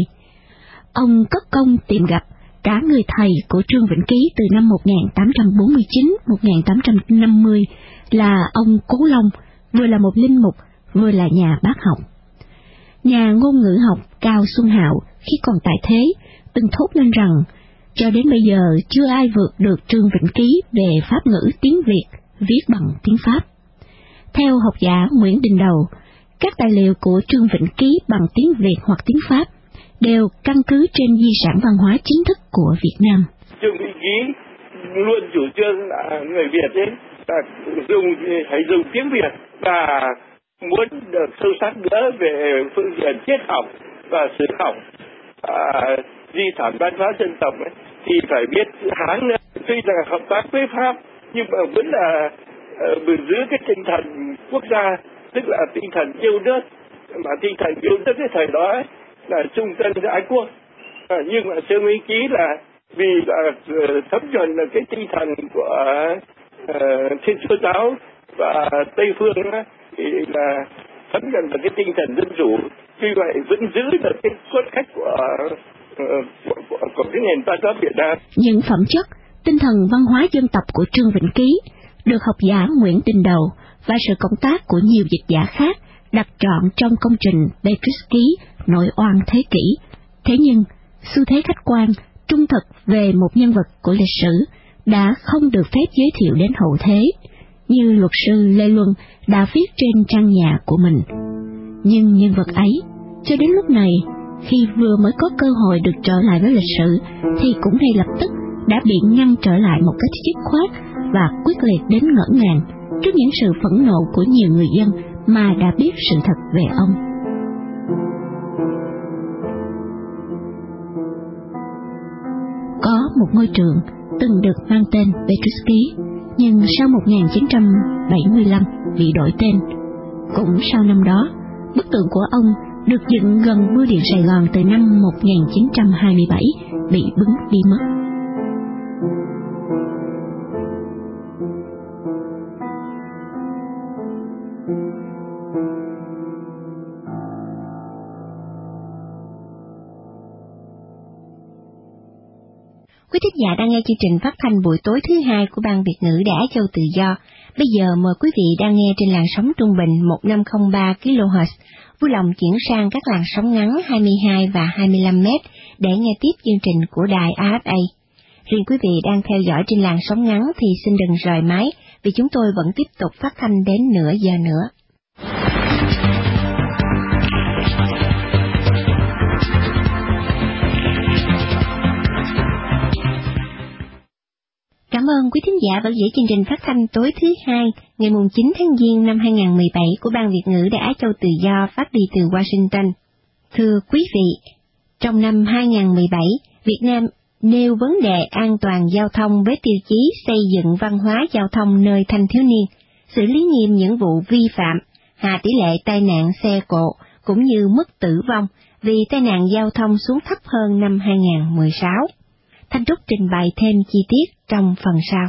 Ông cất công tìm gặp cả người thầy của Trương Vĩnh Ký từ năm một nghìn tám trăm bốn mươi chín đến một nghìn tám trăm năm mươi là ông Cố Long, vừa là một linh mục, vừa là nhà bác học. Nhà ngôn ngữ học Cao Xuân Hạo khi còn tại thế từng thốt lên rằng cho đến bây giờ chưa ai vượt được Trương Vĩnh Ký về pháp ngữ tiếng Việt viết bằng tiếng Pháp. Theo học giả Nguyễn Đình Đầu, các tài liệu của Trương Vĩnh Ký bằng tiếng Việt hoặc tiếng Pháp đều căn cứ trên di sản văn hóa chính thức của Việt Nam. Trương Vĩnh Ký luôn chủ trương là người Việt ấy là dùng phải dùng tiếng Việt, và muốn được sâu sắc nữa về phương diện triết học và sử học, à, di sản văn hóa dân tộc ấy, thì phải biết Hán nữa. Tuy là hợp tác với Pháp nhưng mà vẫn là uh, giữ cái tinh thần quốc gia, tức là tinh thần yêu nước, mà tinh thần yêu nước cái thời đó ấy, là trung dân ái quốc. À, nhưng mà Trương Vĩnh Ký là vì là uh, thấm nhuần là cái tinh thần của uh, Thiên Chúa giáo và Tây phương ấy, thì là thấm nhuần là cái tinh thần dân chủ, vì vậy vẫn giữ được cái cốt cách của Của, của, của cái nền văn hóa Việt Nam. Những phẩm chất, tinh thần văn hóa dân tộc của Trương Vĩnh Ký được học giả Nguyễn Đình Đầu và sự cộng tác của nhiều dịch giả khác đặt trọn trong công trình Petruski Nổi oan thế kỷ. Thế nhưng, xu thế khách quan, trung thực về một nhân vật của lịch sử đã không được phép giới thiệu đến hậu thế, như luật sư Lê Luân đã viết trên trang nhà của mình. Nhưng nhân vật ấy, cho đến lúc này, khi vừa mới có cơ hội được trở lại với lịch sử, thì cũng ngay lập tức đã bị ngăn trở lại một cách dứt khoát và quyết liệt đến ngỡ ngàng trước những sự phẫn nộ của nhiều người dân mà đã biết sự thật về ông. Có một ngôi trường từng được mang tên Petruski, nhưng sau một nghìn chín trăm bảy mươi lăm bị đổi tên. Cũng sau năm đó, bức tượng của ông được dựng gần bưu điện Sài Gòn từ năm một nghìn chín trăm hai mươi bảy bị bứng đi mất. Quý thính giả đang nghe chương trình phát thanh buổi tối thứ hai của Ban Việt ngữ Đài Á Châu Tự Do. Bây giờ mời quý vị đang nghe trên làn sóng trung bình một nghìn năm trăm lẻ ba ki lô héc, vui lòng chuyển sang các làn sóng ngắn hai mươi hai và hai mươi lăm mét để nghe tiếp chương trình của đài a ép a. Riêng quý vị đang theo dõi trên làn sóng ngắn thì xin đừng rời máy, vì chúng tôi vẫn tiếp tục phát thanh đến nửa giờ nữa. Cảm ơn quý thính giả vẫn giữ chương trình phát thanh tối thứ hai, ngày chín tháng Giêng năm hai nghìn không trăm mười bảy của Ban Việt ngữ Đài Á Châu Tự Do phát đi từ Washington. Thưa quý vị, trong năm hai nghìn không trăm mười bảy, Việt Nam nêu vấn đề an toàn giao thông với tiêu chí xây dựng văn hóa giao thông nơi thanh thiếu niên, xử lý nghiêm những vụ vi phạm, hạ tỷ lệ tai nạn xe cộ cũng như mức tử vong vì tai nạn giao thông xuống thấp hơn năm hai nghìn không trăm mười sáu. Thanh Trúc trình bày thêm chi tiết trong phần sau.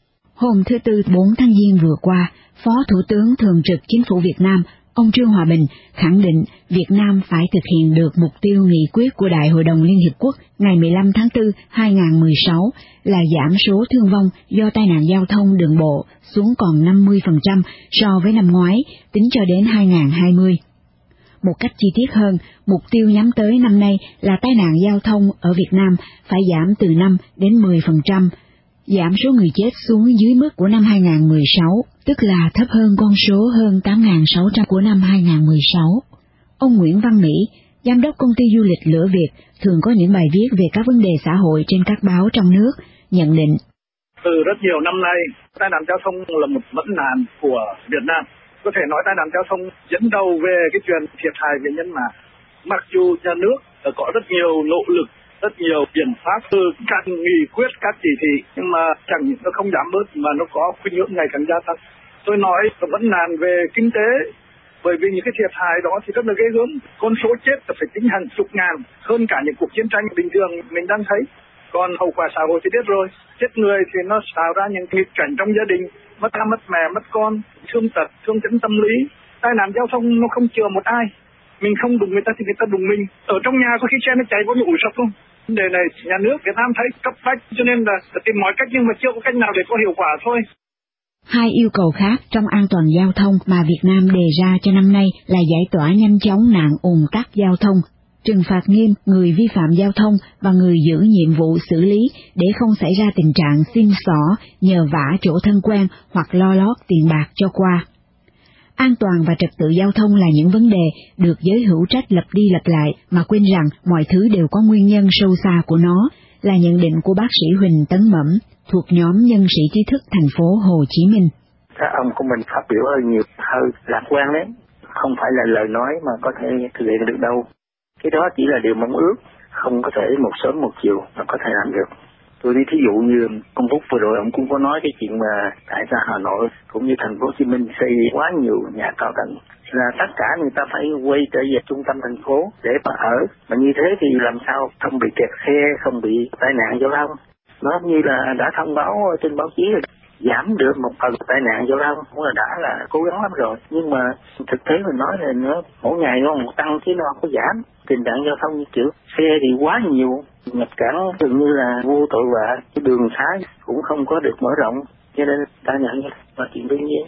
Hôm thứ Tư bốn tháng Giêng vừa qua, Phó Thủ tướng Thường trực Chính phủ Việt Nam, ông Trương Hòa Bình khẳng định Việt Nam phải thực hiện được mục tiêu nghị quyết của Đại hội đồng Liên Hiệp Quốc ngày mười lăm tháng tư hai nghìn không trăm mười sáu là giảm số thương vong do tai nạn giao thông đường bộ xuống còn năm mươi phần trăm so với năm ngoái, tính cho đến hai nghìn không trăm hai mươi. Một cách chi tiết hơn, mục tiêu nhắm tới năm nay là tai nạn giao thông ở Việt Nam phải giảm từ năm đến mười phần trăm, giảm số người chết xuống dưới mức của năm hai nghìn không trăm mười sáu, tức là thấp hơn con số hơn tám nghìn sáu trăm của năm hai nghìn không trăm mười sáu. Ông Nguyễn Văn Mỹ, giám đốc công ty du lịch Lửa Việt, thường có những bài viết về các vấn đề xã hội trên các báo trong nước, nhận định. Từ rất nhiều năm nay, tai nạn giao thông là một vấn nạn của Việt Nam. Có thể nói tai nạn giao thông dẫn đầu về cái chuyện thiệt hại về nhân mạng. Mặc dù nhà nước đã có rất nhiều nỗ lực, rất nhiều biện pháp từ các nghị quyết, các chỉ thị, nhưng mà chẳng nó không giảm bớt mà nó có khuynh hướng ngày càng gia tăng. Tôi nói là vấn nạn về kinh tế, bởi vì những cái thiệt hại đó thì rất là ghê gớm. Con số chết là phải tính hàng chục ngàn, hơn cả những cuộc chiến tranh bình thường mình đang thấy. Còn hậu quả xã hội thì biết rồi, chết người thì nó tạo ra những nghịch cảnh trong gia đình, mất cha mất mẹ mất con, thương tật, thương chấn tâm lý. Tai nạn giao thông nó không chừa một ai, mình không đụng người ta thì người ta đụng mình. Ở trong nhà có khi xe nó chạy có bị ủi sập không. Vấn đề này nhà nước Việt Nam thấy cấp bách, cho nên là tìm mọi cách nhưng mà chưa có cách nào để có hiệu quả thôi. Hai yêu cầu khác trong an toàn giao thông mà Việt Nam đề ra cho năm nay là giải tỏa nhanh chóng nạn ùn tắc giao thông, trừng phạt nghiêm người vi phạm giao thông và người giữ nhiệm vụ xử lý để không xảy ra tình trạng xin xỏ, nhờ vả chỗ thân quen hoặc lo lót tiền bạc cho qua. An toàn và trật tự giao thông là những vấn đề được giới hữu trách lặp đi lặp lại mà quên rằng mọi thứ đều có nguyên nhân sâu xa của nó, là nhận định của bác sĩ Huỳnh Tấn Mẩm, thuộc nhóm nhân sĩ trí thức thành phố Hồ Chí Minh. Các ông của mình phát biểu hơi nhiều, hơi lạc quan đấy, không phải là lời nói mà có thể thực hiện được đâu. Cái đó chỉ là điều mong ước, không có thể một sớm một chiều mà có thể làm được. Tôi đi thí dụ như ông Phúc vừa rồi ông cũng có nói cái chuyện mà tại sao Hà Nội cũng như thành phố Hồ Chí Minh xây quá nhiều nhà cao tầng, là tất cả người ta phải quay trở về trung tâm thành phố để mà ở, mà như thế thì làm sao không bị kẹt xe, không bị tai nạn giao thông. Nó như là đã thông báo trên báo chí rồi, giảm được một phần tai nạn giao thông cũng là đã là cố gắng lắm rồi, nhưng mà thực tế mình nói là nó mỗi ngày nó một tăng chứ nó không có giảm. Tình trạng giao thông như kiểu xe thì quá nhiều, nhập cản gần như là vô tội vạ, cái đường xá cũng không có được mở rộng, cho nên tai nạn là chuyện đương nhiên.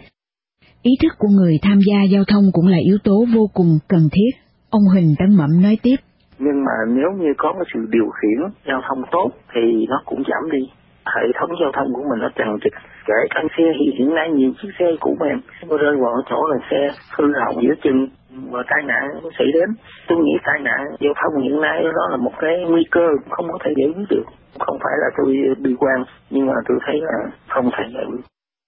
Ý thức của người tham gia giao thông cũng là yếu tố vô cùng cần thiết, ông Huỳnh Tấn Mẩm nói tiếp. Nhưng mà nếu như có cái sự điều khiển giao thông tốt thì nó cũng giảm đi. Hệ thống giao thông của mình nó tràn trịch, kể cả xe hiện, hiện nay nhiều chiếc xe cũ mềm có rơi vào chỗ là xe hư hỏng giữa chừng và tai nạn xảy đến. Tôi nghĩ tai nạn giao thông hiện nay đó là một cái nguy cơ không có thể giải quyết được. Không phải là tôi bi quan, nhưng mà tôi thấy là không thể giải quyết.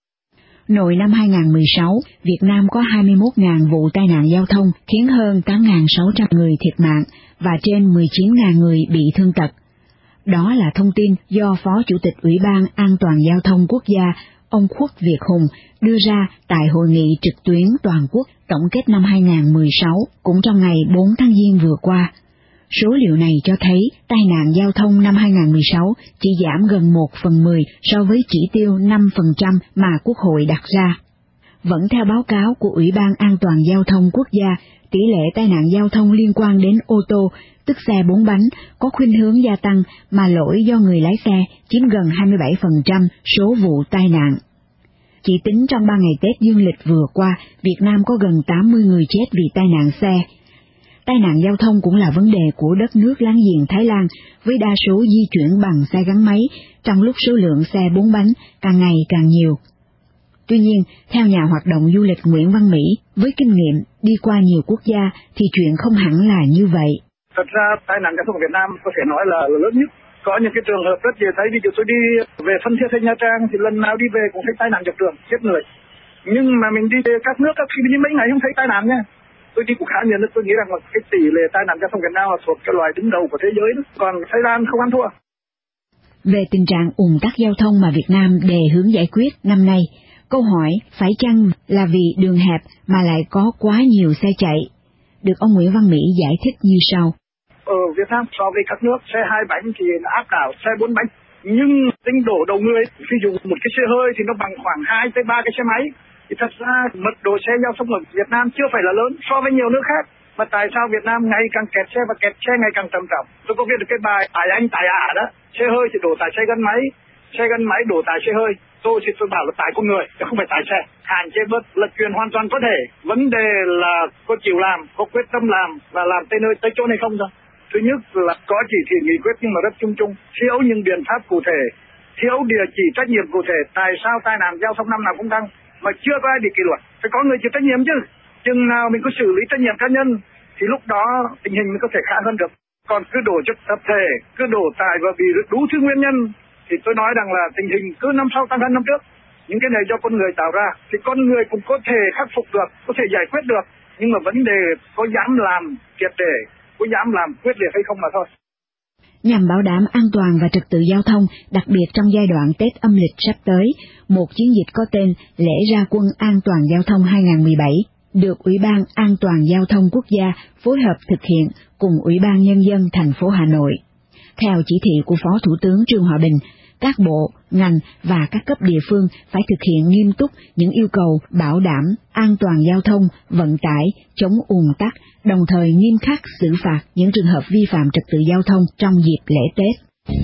Nội năm hai nghìn không trăm mười sáu, Việt Nam có hai mươi mốt nghìn vụ tai nạn giao thông khiến hơn tám nghìn sáu trăm người thiệt mạng và trên mười chín nghìn người bị thương tật. Đó là thông tin do Phó Chủ tịch Ủy ban An toàn Giao thông Quốc gia, ông Khuất Việt Hùng, đưa ra tại Hội nghị trực tuyến toàn quốc tổng kết năm hai nghìn không trăm mười sáu, cũng trong ngày bốn tháng Giêng vừa qua. Số liệu này cho thấy tai nạn giao thông năm hai nghìn không trăm mười sáu chỉ giảm gần một phần mười so với chỉ tiêu năm phần trăm mà Quốc hội đặt ra. Vẫn theo báo cáo của Ủy ban An toàn Giao thông Quốc gia, tỷ lệ tai nạn giao thông liên quan đến ô tô, tức xe bốn bánh, có khuynh hướng gia tăng mà lỗi do người lái xe chiếm gần hai mươi bảy phần trăm số vụ tai nạn. Chỉ tính trong ba ngày Tết dương lịch vừa qua, Việt Nam có gần tám mươi người chết vì tai nạn xe. Tai nạn giao thông cũng là vấn đề của đất nước láng giềng Thái Lan, với đa số di chuyển bằng xe gắn máy, trong lúc số lượng xe bốn bánh càng ngày càng nhiều. Tuy nhiên, theo nhà hoạt động du lịch Nguyễn Văn Mỹ, với kinh nghiệm đi qua nhiều quốc gia thì chuyện không hẳn là như vậy. Thật ra tai nạn giao thông Việt Nam có thể nói là lớn nhất. Có những cái trường hợp rất dễ thấy, ví dụ tôi đi về Phan Thiết hay Nha Trang thì lần nào đi về cũng thấy tai nạn dọc đường, chết người. Nhưng mà mình đi các nước các khi đi mấy ngày không thấy tai nạn nha. Tôi đi cũng khá nhiều nước, tôi nghĩ rằng là cái tỷ lệ tai nạn giao thông Việt Nam là thuộc cái loài đứng đầu của thế giới đó. Còn Thái Lan không ăn thua. Về tình trạng ùn tắc giao thông mà Việt Nam đề hướng giải quyết năm nay, câu hỏi phải chăng là vì đường hẹp mà lại có quá nhiều xe chạy? Được ông Nguyễn Văn Mỹ giải thích như sau. Việt Nam so với các nước xe hai bánh thì nó áp đảo xe bốn bánh. Nhưng tính đổ đầu người, ví dụ một cái xe hơi thì nó bằng khoảng hai tới ba cái xe máy. Thì thật ra mật độ xe giao thông ở Việt Nam chưa phải là lớn so với nhiều nước khác. Mà tại sao Việt Nam ngày càng kẹt xe và kẹt xe ngày càng trầm trọng? Tôi có viết được cái bài tại anh tại ả đó, xe hơi thì đổ tại xe gắn máy, xe gắn máy đổ tại xe hơi. Tôi thì tôi bảo là tại con người, chứ không phải tại xe. Hạn chế bớt là chuyện hoàn toàn có thể. Vấn đề là có chịu làm, có quyết tâm làm và làm tới nơi tới chỗ này không thôi. Thứ nhất là có chỉ thị nghị quyết nhưng mà rất chung chung, thiếu những biện pháp cụ thể, thiếu địa chỉ trách nhiệm cụ thể. Tại sao tai nạn giao thông năm nào cũng tăng mà chưa có ai bị kỷ luật? Phải có người chịu trách nhiệm chứ. Chừng nào mình có xử lý trách nhiệm cá nhân thì lúc đó tình hình mới có thể khá hơn được. Còn cứ đổ cho tập thể, cứ đổ tại và vì đủ thứ nguyên nhân thì tôi nói rằng là tình hình cứ năm sau tăng hơn năm trước. Những cái này do con người tạo ra thì con người cũng có thể khắc phục được, có thể giải quyết được, nhưng mà vấn đề có dám làm triệt để, có dám làm quyết liệt hay không mà thôi. Nhằm bảo đảm an toàn và trật tự giao thông, đặc biệt trong giai đoạn Tết âm lịch sắp tới, một chiến dịch có tên Lễ ra quân an toàn giao thông hai không một bảy được Ủy ban An toàn Giao thông Quốc gia phối hợp thực hiện cùng Ủy ban Nhân dân thành phố Hà Nội. Theo chỉ thị của Phó Thủ tướng Trương Hòa Bình, các bộ, ngành và các cấp địa phương phải thực hiện nghiêm túc những yêu cầu bảo đảm an toàn giao thông, vận tải, chống ùn tắc, đồng thời nghiêm khắc xử phạt những trường hợp vi phạm trật tự giao thông trong dịp lễ Tết.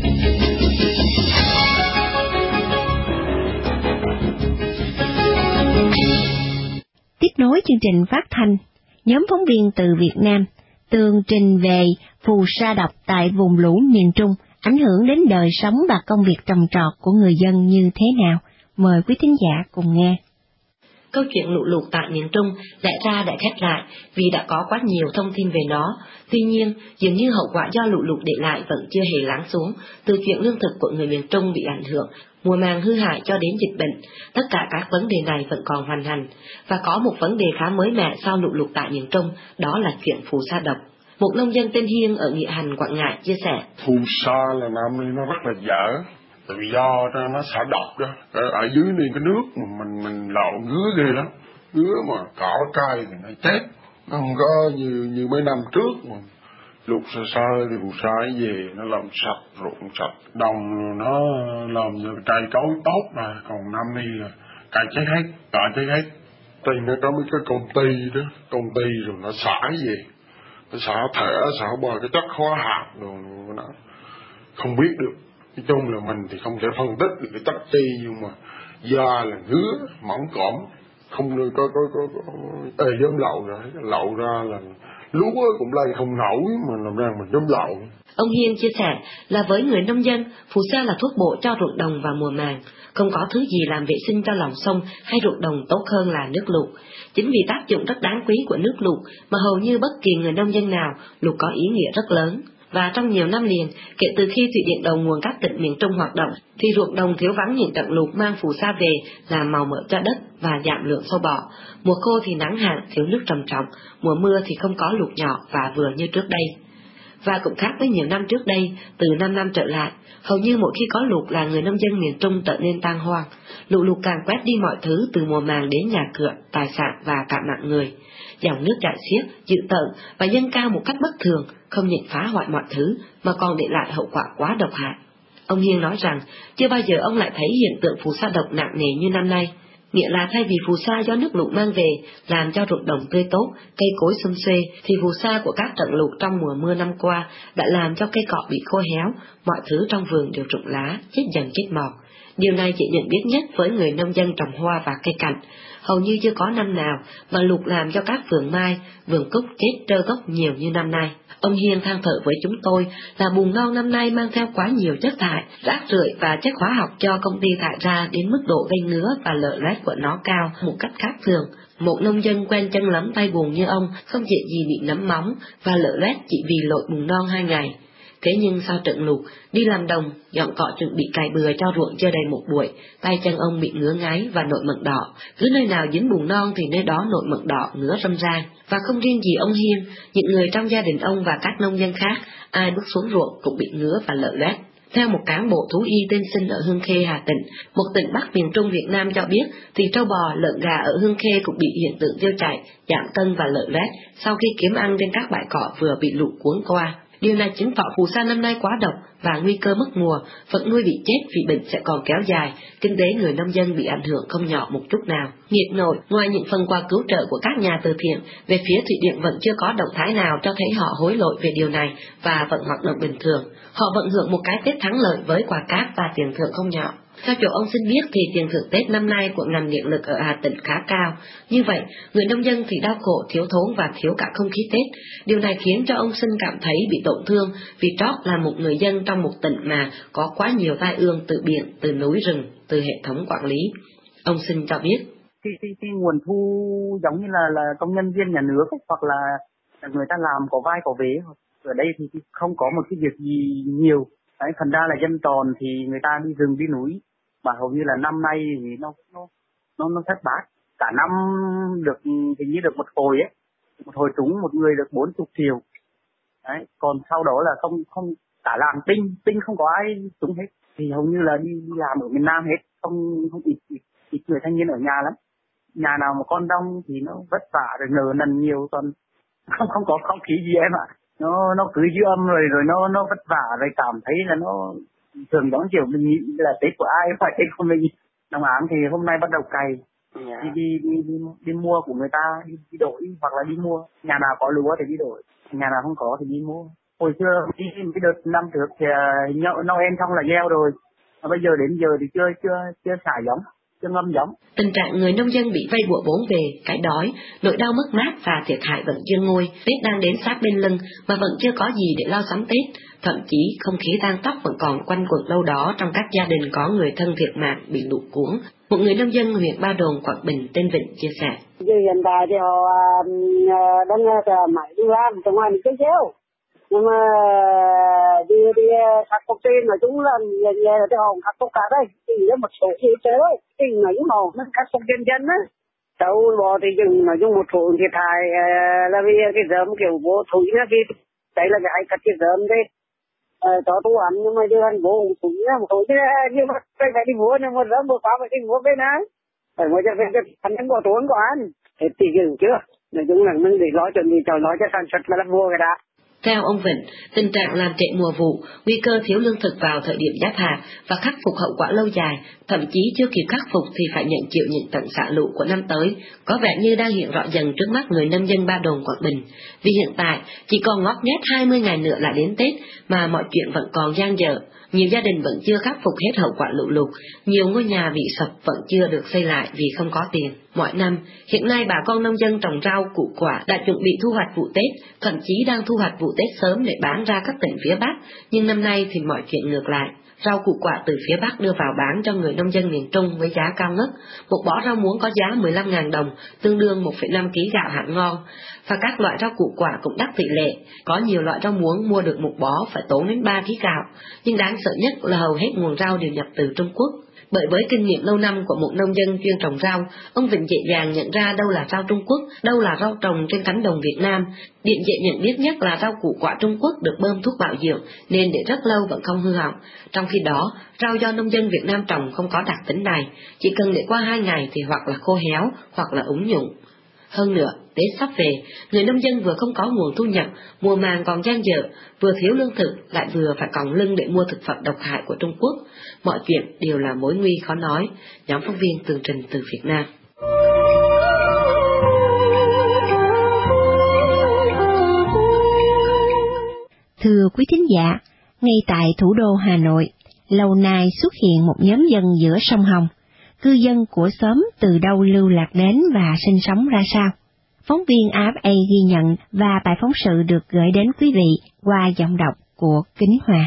Tiếp nối chương trình phát thanh, nhóm phóng viên từ Việt Nam tường trình về phù sa độc tại vùng lũ miền Trung, ảnh hưởng đến đời sống và công việc trồng trọt của người dân như thế nào. Mời quý thính giả cùng nghe. Câu chuyện lũ lụt tại miền Trung lẽ ra đã khép lại vì đã có quá nhiều thông tin về nó. Tuy nhiên, dường như hậu quả do lũ lụt để lại vẫn chưa hề lắng xuống. Từ chuyện lương thực của người miền Trung bị ảnh hưởng, mùa màng hư hại cho đến dịch bệnh, tất cả các vấn đề này vẫn còn hoành hành. Và có một vấn đề khá mới mẻ sau lũ lụt tại miền Trung, đó là chuyện phù sa độc. Một nông dân tên Hiên ở Nghĩa Hành, Quảng Ngãi chia sẻ. Phù sa là năm nay nó rất là dở, tại vì do nó xả độc đó. Ở, ở dưới này cái nước mà mình mình lậu ngứa ghê lắm, ngứa mà cỏ cay thì nó chết, nó không có như như mấy năm trước mà lụt sơ sơ thì phù sa về nó làm sạch ruộng sạch đồng, nó làm cho cây cối tốt mà. Còn năm nay là cây cháy hết, cỏ cháy hết. Thì nó có mấy cái công ty đó, công ty rồi nó xả về, nó xả thẻ, xả bò cái chất hóa học rồi nó không biết được. Nói chung là mình thì không thể phân tích được cái chất chi, nhưng mà da là ngứa, mỏng cỏm, không có có có có ê giống lậu rồi, lậu ra là lúa cũng lên không nổi mà làm ra mình giống lậu. Ông Hiên chia sẻ là với người nông dân, phù sa là thuốc bổ cho ruộng đồng và mùa màng, không có thứ gì làm vệ sinh cho lòng sông hay ruộng đồng tốt hơn là nước lụt. Chính vì tác dụng rất đáng quý của nước lụt mà hầu như bất kỳ người nông dân nào, lụt có ý nghĩa rất lớn. Và trong nhiều năm liền, kể từ khi thủy điện đầu nguồn các tỉnh miền Trung hoạt động, thì ruộng đồng thiếu vắng những trận lụt mang phù sa về làm màu mỡ cho đất và giảm lượng sâu bọ. Mùa khô thì nắng hạn, thiếu nước trầm trọng, mùa mưa thì không có lụt nhỏ và vừa như trước đây. Và cũng khác với nhiều năm trước đây, từ năm năm trở lại, hầu như mỗi khi có lụt là người nông dân miền Trung trở nên tang hoang. Lũ lụt càng quét đi mọi thứ từ mùa màng đến nhà cửa, tài sản và cả mạng người. Dòng nước chảy xiết, dữ tợn và dâng cao một cách bất thường, không những phá hoại mọi thứ mà còn để lại hậu quả quá độc hại. Ông Hiên nói rằng chưa bao giờ ông lại thấy hiện tượng phù sa độc nặng nề như năm nay. Nghĩa là thay vì phù sa do nước lụt mang về làm cho ruộng đồng tươi tốt, cây cối xum xuê, thì phù sa của các trận lụt trong mùa mưa năm qua đã làm cho cây cọ bị khô héo, mọi thứ trong vườn đều rụng lá, chết dần chết mọt. Điều này chỉ nhận biết nhất với người nông dân trồng hoa và cây cảnh. Hầu như chưa có năm nào mà lụt làm cho các vườn mai, vườn cúc chết trơ gốc nhiều như năm nay. Ông Hiên than thở với chúng tôi là bùn non năm nay mang theo quá nhiều chất thải, rác rưởi và chất hóa học do công ty thải ra đến mức độ gây ngứa và lở loét của nó cao một cách khác thường. Một nông dân quen chân lấm tay bùn như ông không dễ gì bị nấm móng và lở loét chỉ vì lội bùn non hai ngày. Thế nhưng sau trận lụt, đi làm đồng, dọn cỏ chuẩn bị cày bừa cho ruộng chưa đầy một buổi, tay chân ông bị ngứa ngáy và nổi mẩn đỏ. Cứ nơi nào dính bùn non thì nơi đó nổi mẩn đỏ, ngứa râm ran. Và không riêng gì ông Hiên, những người trong gia đình ông và các nông dân khác, ai bước xuống ruộng cũng bị ngứa và lở loét. Theo một cán bộ thú y tên Sinh ở Hương Khê, Hà Tĩnh, một tỉnh Bắc miền Trung Việt Nam cho biết, thì trâu bò, lợn gà ở Hương Khê cũng bị hiện tượng tiêu chảy, giảm cân và lở loét sau khi kiếm ăn trên các bãi cỏ vừa bị lũ cuốn qua. Điều này chứng tỏ phù sa năm nay quá độc và nguy cơ mất mùa, vật nuôi bị chết vì bệnh sẽ còn kéo dài, kinh tế người nông dân bị ảnh hưởng không nhỏ một chút nào. Nghiệp nội, ngoài những phần quà cứu trợ của các nhà từ thiện, về phía Thụy Điển vẫn chưa có động thái nào cho thấy họ hối lỗi về điều này và vẫn hoạt động bình thường. Họ vẫn hưởng một cái Tết thắng lợi với quà cáp và tiền thưởng không nhỏ. Theo chỗ ông xin biết thì tiền thưởng Tết năm nay của ngành điện lực ở Hà Tĩnh khá cao. Như vậy, người nông dân thì đau khổ, thiếu thốn và thiếu cả không khí Tết. Điều này khiến cho ông xin cảm thấy bị tổn thương vì trót là một người dân trong một tỉnh mà có quá nhiều tai ương từ biển, từ núi rừng, từ hệ thống quản lý. Ông xin cho biết. Cái, cái, cái nguồn thu giống như là, là công nhân viên nhà nước hoặc là người ta làm có vai có vế. Ở đây thì không có một cái việc gì nhiều. Đấy, phần ra là dân tròn thì người ta đi rừng đi núi, mà hầu như là năm nay thì nó nó nó, nó thất bát. Cả năm được hình như được một hồi ấy, một hồi trúng một người được bốn chục triệu. Đấy, còn sau đó là không không cả làm tinh tinh không có ai trúng hết, thì hầu như là đi, đi làm ở miền Nam hết, không không ít, ít ít người thanh niên ở nhà lắm. Nhà nào mà con đông thì nó vất vả rồi nợ nần nhiều, còn không không có không khí gì em ạ. nó nó cứ dư âm rồi rồi nó nó vất vả rồi cảm thấy là nó thường giống kiểu mình nghĩ là Tết của ai phải Tết của mình. Đồng án thì hôm nay bắt đầu cày, yeah. đi, đi đi đi đi mua của người ta, đi, đi đổi hoặc là đi mua, nhà nào có lúa thì đi đổi, nhà nào không có thì đi mua. Hồi xưa đi cái đợt năm trước thì Noel xong là gieo rồi, mà bây giờ đến giờ thì chưa chưa chưa xả giống. Tình trạng người nông dân bị vay bủa vốn về, cái đói, nỗi đau mất mát và thiệt hại vẫn chưa nguôi. Tết đang đến sát bên lưng mà vẫn chưa có gì để lo sắm Tết. Thậm chí không khí tang tóc vẫn còn quanh quẩn đâu đó trong các gia đình có người thân thiệt mạng bị lũ cuốn. Một người nông dân huyện Ba Đồn, Quảng Bình tên Vịnh chia sẻ. Hiện tại thì họ đang mãi đi làm trong ngoài mình chéo. Nhưng mà đi đi khắc phục tiền nói chung là về về thì họ khắc phục cả đây, thì có một số chi chế thôi, thì nói chung họ nó khắc phục dân dân á. Đâu bò thì dừng nói chung một số thiệt hại là vì cái dớm kiểu vô thủy á, vì đấy là cái ai cắt cái dớm đấy cho thu ăn, nhưng mà đưa ăn vô thủy á, một thổi chứ nhưng mà phải phải đi mua, nhưng mà dớm vừa phá phải đi mua bên á, phải mua cho cái ăn ăn bỏ tốn của ăn, hết thì dừng chưa, nói chung là mình để lo chuẩn bị cho lo cho sản xuất mà làm mua cái đã. Theo ông Vịnh, tình trạng làm trễ mùa vụ, nguy cơ thiếu lương thực vào thời điểm giáp hạt và khắc phục hậu quả lâu dài, thậm chí chưa kịp khắc phục thì phải nhận chịu những trận xả lũ của năm tới, có vẻ như đang hiện rõ dần trước mắt người nông dân Ba Đồn, Quảng Bình. Vì hiện tại, chỉ còn ngót nghét hai mươi ngày nữa là đến Tết mà mọi chuyện vẫn còn dang dở. Nhiều gia đình vẫn chưa khắc phục hết hậu quả lũ lụt, nhiều ngôi nhà bị sập vẫn chưa được xây lại vì không có tiền. Mọi năm, hiện nay bà con nông dân trồng rau, củ quả đã chuẩn bị thu hoạch vụ Tết, thậm chí đang thu hoạch vụ Tết sớm để bán ra các tỉnh phía Bắc, nhưng năm nay thì mọi chuyện ngược lại. Rau củ quả từ phía Bắc đưa vào bán cho người nông dân miền Trung với giá cao ngất. Một bó rau muống có giá mười lăm nghìn đồng, tương đương một phẩy năm ki lô gam gạo hạt ngon. Và các loại rau củ quả cũng đắt tỷ lệ. Có nhiều loại rau muống mua được một bó phải tốn đến ba ki lô gam gạo. Nhưng đáng sợ nhất là hầu hết nguồn rau đều nhập từ Trung Quốc. Bởi với kinh nghiệm lâu năm của một nông dân chuyên trồng rau, ông Vịnh dễ dàng nhận ra đâu là rau Trung Quốc, đâu là rau trồng trên cánh đồng Việt Nam. Điểm dễ nhận biết nhất là rau củ quả Trung Quốc được bơm thuốc bảo dưỡng nên để rất lâu vẫn không hư hỏng. Trong khi đó, rau do nông dân Việt Nam trồng không có đặc tính này, chỉ cần để qua hai ngày thì hoặc là khô héo hoặc là úng nhụng. Hơn nữa, Tết sắp về, người nông dân vừa không có nguồn thu nhập, mùa màng còn dang dở, vừa thiếu lương thực, lại vừa phải còng lưng để mua thực phẩm độc hại của Trung Quốc. Mọi chuyện đều là mối nguy khó nói. Nhóm phóng viên tường trình từ Việt Nam. Thưa quý thính giả, ngay tại thủ đô Hà Nội, lâu nay xuất hiện một nhóm dân giữa sông Hồng. Cư dân của xóm từ đâu lưu lạc đến và sinh sống ra sao? Phóng viên a ép a ghi nhận và bài phóng sự được gửi đến quý vị qua giọng đọc của Kính Hòa.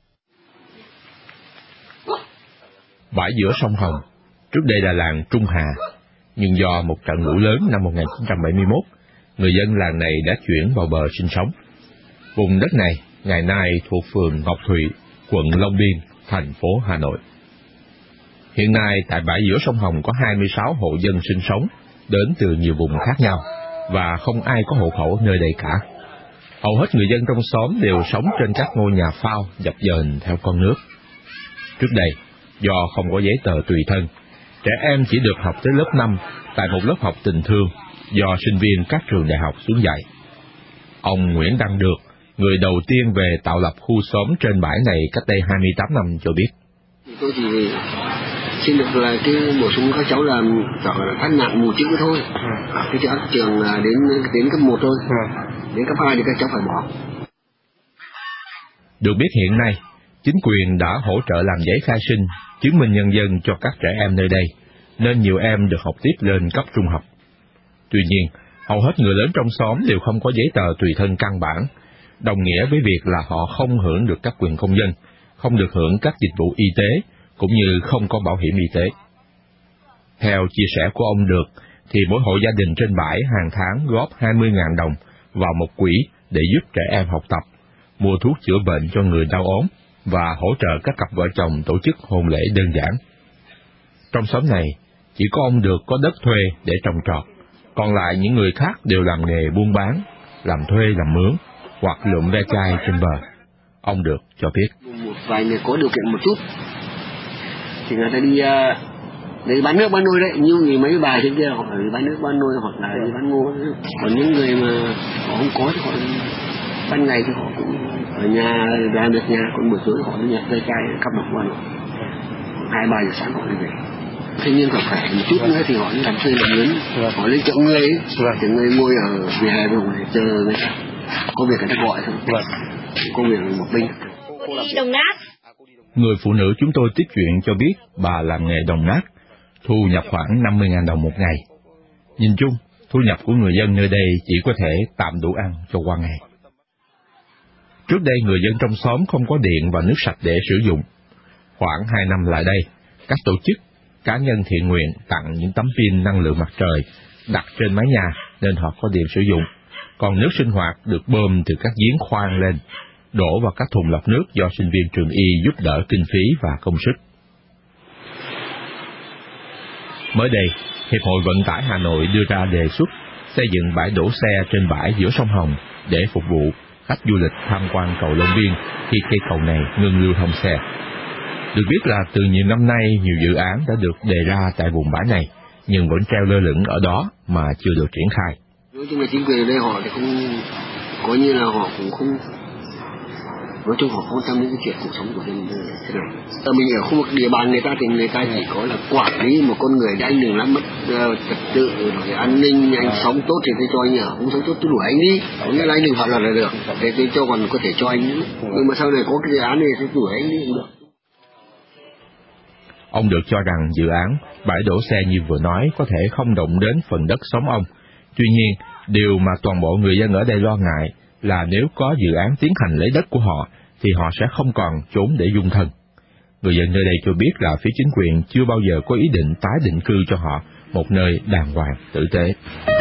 Bãi giữa sông Hồng, trước đây là làng Trung Hà, nhưng do một trận lũ lớn năm một nghìn chín trăm bảy mươi mốt, người dân làng này đã chuyển vào bờ sinh sống. Vùng đất này ngày nay thuộc phường Ngọc Thụy, quận Long Biên, thành phố Hà Nội. Hiện nay tại bãi giữa sông Hồng có hai mươi sáu hộ dân sinh sống, đến từ nhiều vùng khác nhau, và không ai có hộ khẩu nơi đây cả. Hầu hết người dân trong xóm đều sống trên các ngôi nhà phao dập dềnh theo con nước. Trước đây, do không có giấy tờ tùy thân, trẻ em chỉ được học tới lớp năm tại một lớp học tình thương do sinh viên các trường đại học xuống dạy. Ông Nguyễn Đăng Được người đầu tiên về tạo lập khu xóm trên bãi này cách đây hai mươi tám năm cho biết. Tôi chỉ xin được là cái bổ sung các cháu là phát nạn mù chữ thôi. À, cái cháu trường là đến đến cấp một thôi. Đến cấp hai thì các cháu phải bỏ. Được biết hiện nay, chính quyền đã hỗ trợ làm giấy khai sinh, chứng minh nhân dân cho các trẻ em nơi đây, nên nhiều em được học tiếp lên cấp trung học. Tuy nhiên, hầu hết người lớn trong xóm đều không có giấy tờ tùy thân căn bản, đồng nghĩa với việc là họ không hưởng được các quyền công dân, không được hưởng các dịch vụ y tế, cũng như không có bảo hiểm y tế. Theo chia sẻ của ông Được, thì mỗi hộ gia đình trên bãi hàng tháng góp hai mươi nghìn đồng vào một quỹ để giúp trẻ em học tập, mua thuốc chữa bệnh cho người đau ốm và hỗ trợ các cặp vợ chồng tổ chức hôn lễ đơn giản. Trong xóm này, chỉ có ông Được có đất thuê để trồng trọt, còn lại những người khác đều làm nghề buôn bán, làm thuê làm mướn hoặc lượm ve chai trên bờ. Ông Được cho biết. Một vài người có điều kiện một chút thì người ta đi để bán nước bán nuôi đấy, như người mấy bà trên kia họ đi bán nước bán nuôi hoặc là đi bán ngô. Còn những người mà họ không có thì họ ban ngày thì họ cũng ở nhà làm việc nhà, còn buổi tối họ đi nhặt ve chai cặp độc vào hai ba giờ sáng họ đi về. Thế nhưng còn phải một chút nữa thì họ làm thuê làm mướn, họ lấy chỗ người ấy, thì người ngồi ở vỉa hè rồi chờ người ta có việc người ta gọi thôi, công việc một bên. Đồng nát. Người phụ nữ chúng tôi tiếp chuyện cho biết bà làm nghề đồng nát, thu nhập khoảng năm mươi nghìn đồng một ngày. Nhìn chung, thu nhập của người dân nơi đây chỉ có thể tạm đủ ăn cho qua ngày. Trước đây người dân trong xóm không có điện và nước sạch để sử dụng. Khoảng hai năm lại đây, các tổ chức, cá nhân thiện nguyện tặng những tấm pin năng lượng mặt trời đặt trên mái nhà nên họ có điện sử dụng. Còn nước sinh hoạt được bơm từ các giếng khoan lên, đổ vào các thùng lọc nước do sinh viên trường y giúp đỡ kinh phí và công sức. Mới đây, Hiệp hội Vận tải Hà Nội đưa ra đề xuất xây dựng bãi đổ xe trên bãi giữa sông Hồng để phục vụ khách du lịch tham quan cầu Long Biên khi cây cầu này ngưng lưu thông xe. Được biết là từ nhiều năm nay nhiều dự án đã được đề ra tại vùng bãi này, nhưng vẫn treo lơ lửng ở đó mà chưa được triển khai. Nói chung là chính quyền ở đây họ thì không, có như là họ cũng không, nói chung họ không tâm đến cái chuyện cuộc sống của dân thế này. Ở mình ở khu vực địa bàn người ta thì người ta chỉ có là quản lý một con người để anh đừng làm mất uh, trật tự rồi an ninh, anh sống tốt thì tôi cho anh ở, không sống tốt tôi đuổi anh đi, có nghĩa là anh đừng phạm luật là được, để tôi cho còn có thể cho anh nữa. Nhưng mà sau này có cái dự án này tôi đuổi anh đi cũng được. Ông Được cho rằng dự án bãi đổ xe như vừa nói có thể không động đến phần đất xóm ông. Tuy nhiên, điều mà toàn bộ người dân ở đây lo ngại là nếu có dự án tiến hành lấy đất của họ, thì họ sẽ không còn trốn để dung thân. Người dân nơi đây cho biết là phía chính quyền chưa bao giờ có ý định tái định cư cho họ một nơi đàng hoàng, tử tế.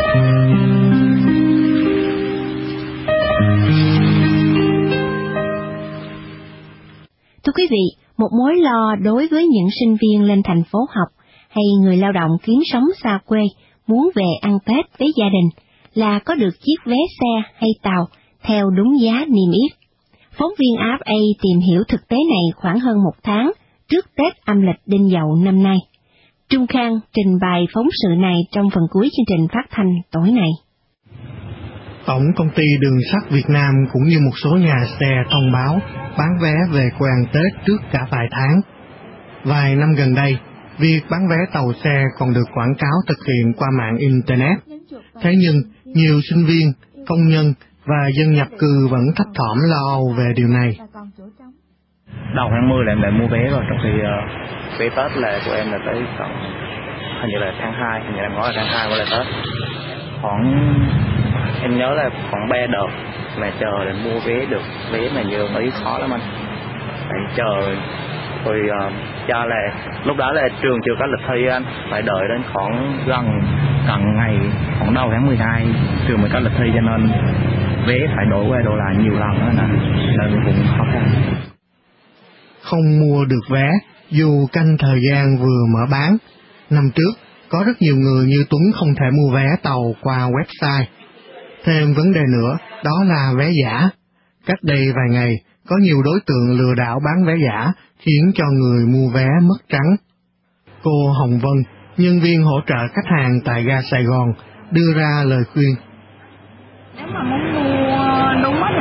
Thưa quý vị, một mối lo đối với những sinh viên lên thành phố học hay người lao động kiếm sống xa quê muốn về ăn Tết với gia đình là có được chiếc vé xe hay tàu theo đúng giá niêm yết. Phóng viên a ép a tìm hiểu thực tế này khoảng hơn một tháng trước Tết âm lịch Đinh Dậu năm nay. Trung Khang trình bày phóng sự này trong phần cuối chương trình phát thanh tối nay. Tổng công ty Đường sắt Việt Nam cũng như một số nhà xe thông báo bán vé về quê ăn Tết trước cả vài tháng. Vài năm gần đây, việc bán vé tàu xe còn được quảng cáo thực hiện qua mạng Internet. Thế nhưng, nhiều sinh viên, công nhân và dân nhập cư vẫn thấp thỏm lo âu về điều này. Đầu tháng mười là em đã mua vé rồi, trong khi uh, vé Tết là của em là tới khoảng, hình như là tháng hai, hình như em nói là tháng hai mới là Tết. Khoảng, em nhớ là khoảng ba đợt mà chờ để mua vé được, vé mà như Mỹ khó lắm anh. Phải chờ, rồi uh, cho là lúc đó là trường chưa có lịch thi anh, phải đợi đến khoảng gần gần ngày, khoảng đầu tháng mười hai trường mới có lịch thi, cho nên vé phải đổi qua đổi lại nhiều lần đó nè, nên cũng khó khăn. Không mua được vé, dù canh thời gian vừa mở bán. Năm trước, có rất nhiều người như Tuấn không thể mua vé tàu qua website. Thêm vấn đề nữa, đó là vé giả. Cách đây vài ngày, có nhiều đối tượng lừa đảo bán vé giả, khiến cho người mua vé mất trắng. Cô Hồng Vân, nhân viên hỗ trợ khách hàng tại ga Sài Gòn, đưa ra lời khuyên. Nếu mà muốn mua đúng thì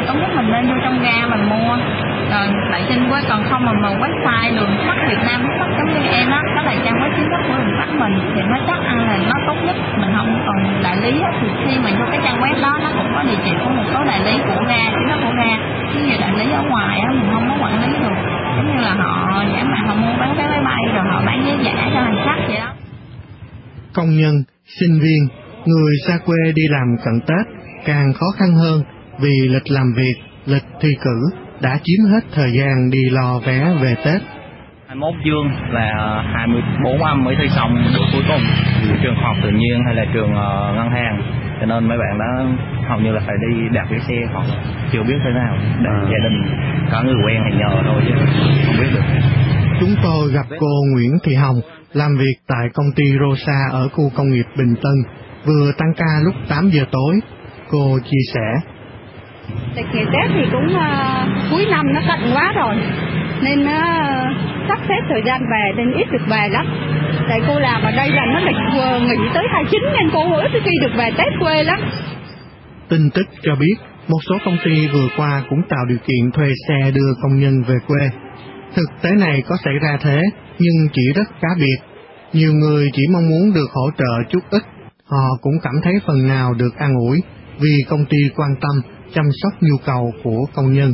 tốt nhất mình nên vô trong ga mình mua rồi tại trên quê, còn không mà mà website đường sắt Việt Nam sắt chấm vn á, đó là trang web chính thức của đường sắt mình thì mới chắc ăn là nó tốt nhất. Mình không còn đại lý á, thì khi mà vô cái trang web đó nó cũng có địa chỉ của một số đại lý của ga chính thức của ga, chứ nhiều đại lý ở ngoài á mình không có quản lý được, giống như là họ giả mà họ mua bán vé máy bay rồi họ bán giấy giả cho hành khách vậy đó. Công nhân, sinh viên, người xa quê đi làm cận Tết càng khó khăn hơn vì lịch làm việc, lịch thi cử đã chiếm hết thời gian đi lo vé về Tết. hai mươi mốt dương là hai mươi bốn âm mới thi xong buổi cuối cùng, trường học tự nhiên hay là trường uh, ngân hàng, cho nên mấy bạn đó hầu như là phải đi đặt cái xe hoặc chưa biết thế nào. Để à. Gia đình có người quen thì nhờ thôi chứ không biết được. Chúng tôi gặp cô Nguyễn Thị Hồng làm việc tại công ty Rosa ở khu công nghiệp Bình Tân, vừa tăng ca lúc tám giờ tối. Cô chia sẻ: Tịch ngày Tết thì cũng uh, cuối năm nó cận quá rồi, nên nó uh, sắp xếp thời gian về nên ít được về lắm. Tại cô làm ở đây là nó lịch vừa nghỉ tới hai mươi chín nên cô ít khi được về Tết quê lắm. Tin tức cho biết một số công ty vừa qua cũng tạo điều kiện thuê xe đưa công nhân về quê. Thực tế này có xảy ra thế, nhưng chỉ rất cá biệt. Nhiều người chỉ mong muốn được hỗ trợ chút ít, họ cũng cảm thấy phần nào được an ủi vì công ty quan tâm chăm sóc nhu cầu của công nhân.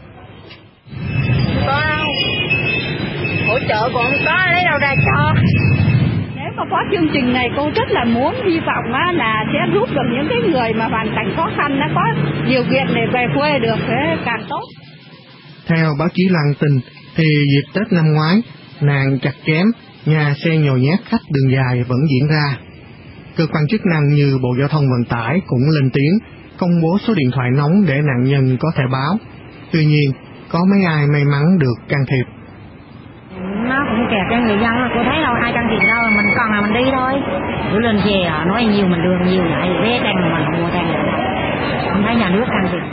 Có đâu, hỗ trợ còn không có lấy đâu ra cho. Nếu mà có chương trình này cô rất là muốn, hy vọng á, là sẽ giúp được những cái người mà hoàn cảnh khó khăn nó có điều kiện để về quê được thế càng tốt. Theo báo chí loan tin thì dịp Tết năm ngoái, nạn chặt chém, nhà xe nhồi nhét khách đường dài vẫn diễn ra. Cơ quan chức năng như Bộ Giao thông Vận tải cũng lên tiếng công bố số điện thoại nóng để nạn nhân có thể báo. Tuy nhiên, có mấy ai may mắn được can thiệp. Nó cũng kẹt cho người dân, cô thấy đâu ai can thiệp đâu, mình còn là mình đi thôi. Cứ lên về nói nhiều mình đường nhiều vậy, vé trang mà mình không mua trang được đâu. Không thấy nhà nước can thiệp.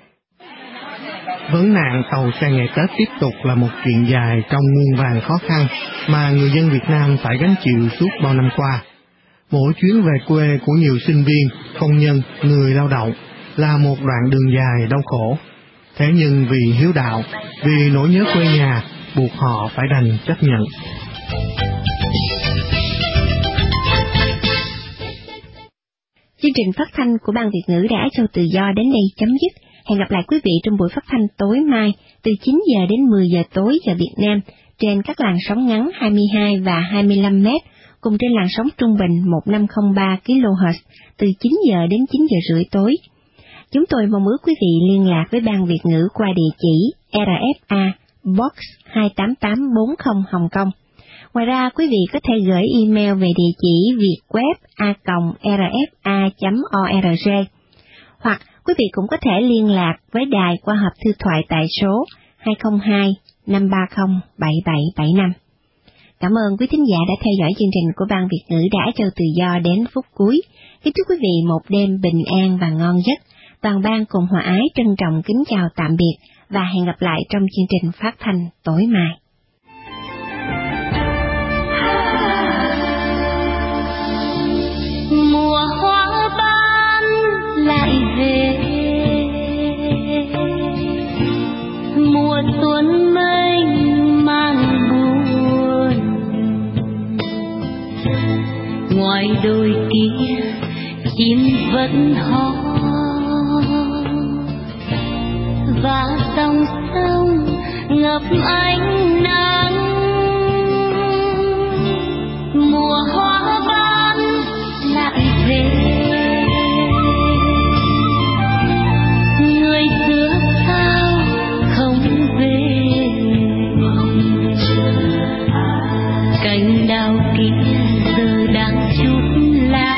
Vấn nạn tàu xe ngày Tết tiếp tục là một chuyện dài trong muôn vàn khó khăn mà người dân Việt Nam phải gánh chịu suốt bao năm qua. Mỗi chuyến về quê của nhiều sinh viên, công nhân, người lao động là một đoạn đường dài đau khổ. Thế nhưng vì hiếu đạo, vì nỗi nhớ quê nhà, buộc họ phải đành chấp nhận. Chương trình phát thanh của Ban Việt ngữ Đài Á Châu Tự Do đến đây chấm dứt. Hẹn gặp lại quý vị trong buổi phát thanh tối mai từ chín giờ đến mười giờ tối giờ Việt Nam trên các làn sóng ngắn hai mươi hai và hai mươi lăm mét, cùng trên làn sóng trung bình một nghìn năm trăm ba ki lô héc từ chín giờ đến chín giờ rưỡi tối. Chúng tôi mong ước quý vị liên lạc với Ban Việt ngữ qua địa chỉ rờ ép a Box hai tám tám bốn không Hồng Kông. Ngoài ra, quý vị có thể gửi email về địa chỉ vietweb a còng rờ ép a chấm org, hoặc quý vị cũng có thể liên lạc với đài qua hộp thư thoại tại số hai không hai năm ba không bảy bảy bảy năm. Cảm ơn quý thính giả đã theo dõi chương trình của Ban Việt ngữ Đài Á Châu Tự Do đến phút cuối. Kính chúc quý vị một đêm bình an và ngon giấc. Toàn ban cùng hòa ái trân trọng kính chào tạm biệt và hẹn gặp lại trong chương trình phát thanh tối mai. Mùa hoa ban lại về, mùa xuân mênh mang buồn. Ngoài đồi kia chim vẫn hót và dòng sông ngập ánh nắng. Mùa hoa ban lại về, người xưa sao không về. Cành đào kia giờ đang chút lá,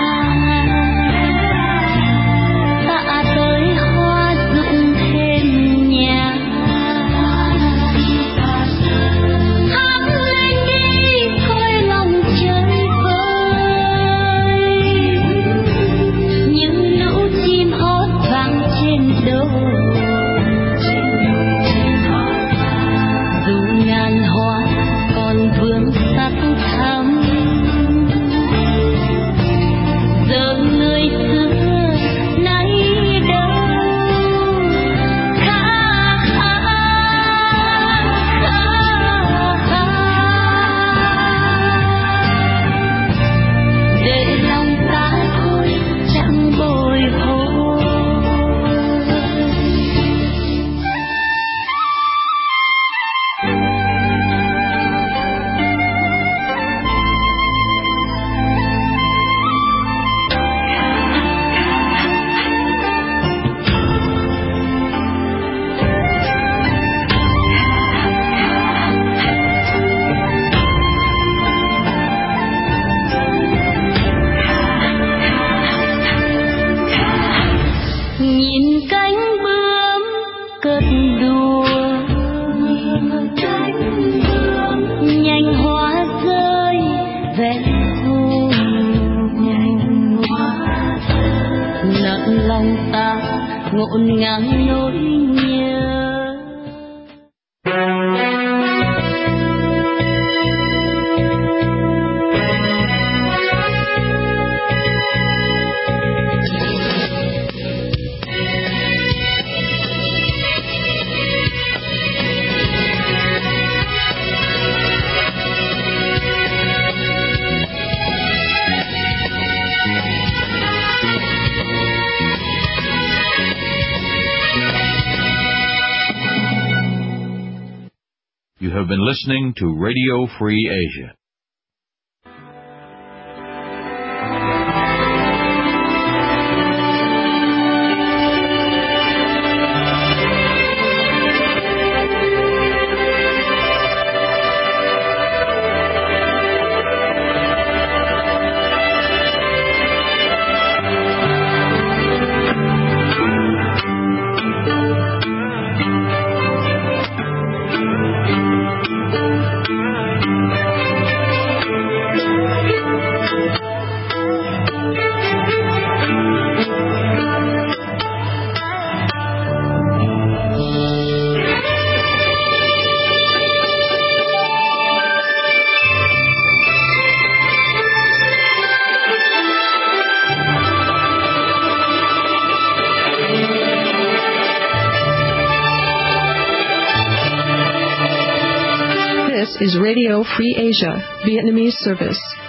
tạ tới hoa rụng thêm nhà. Hát lên đi thôi lòng chơi vơi, những lũ chim hót vang trên đồi. Dù ngàn hoa còn vương sắc thắm, giờ người xưa nay đâu. ngổn ngang nỗi nhớ. You have been listening to Radio Free Asia. Is Radio Free Asia, Vietnamese service.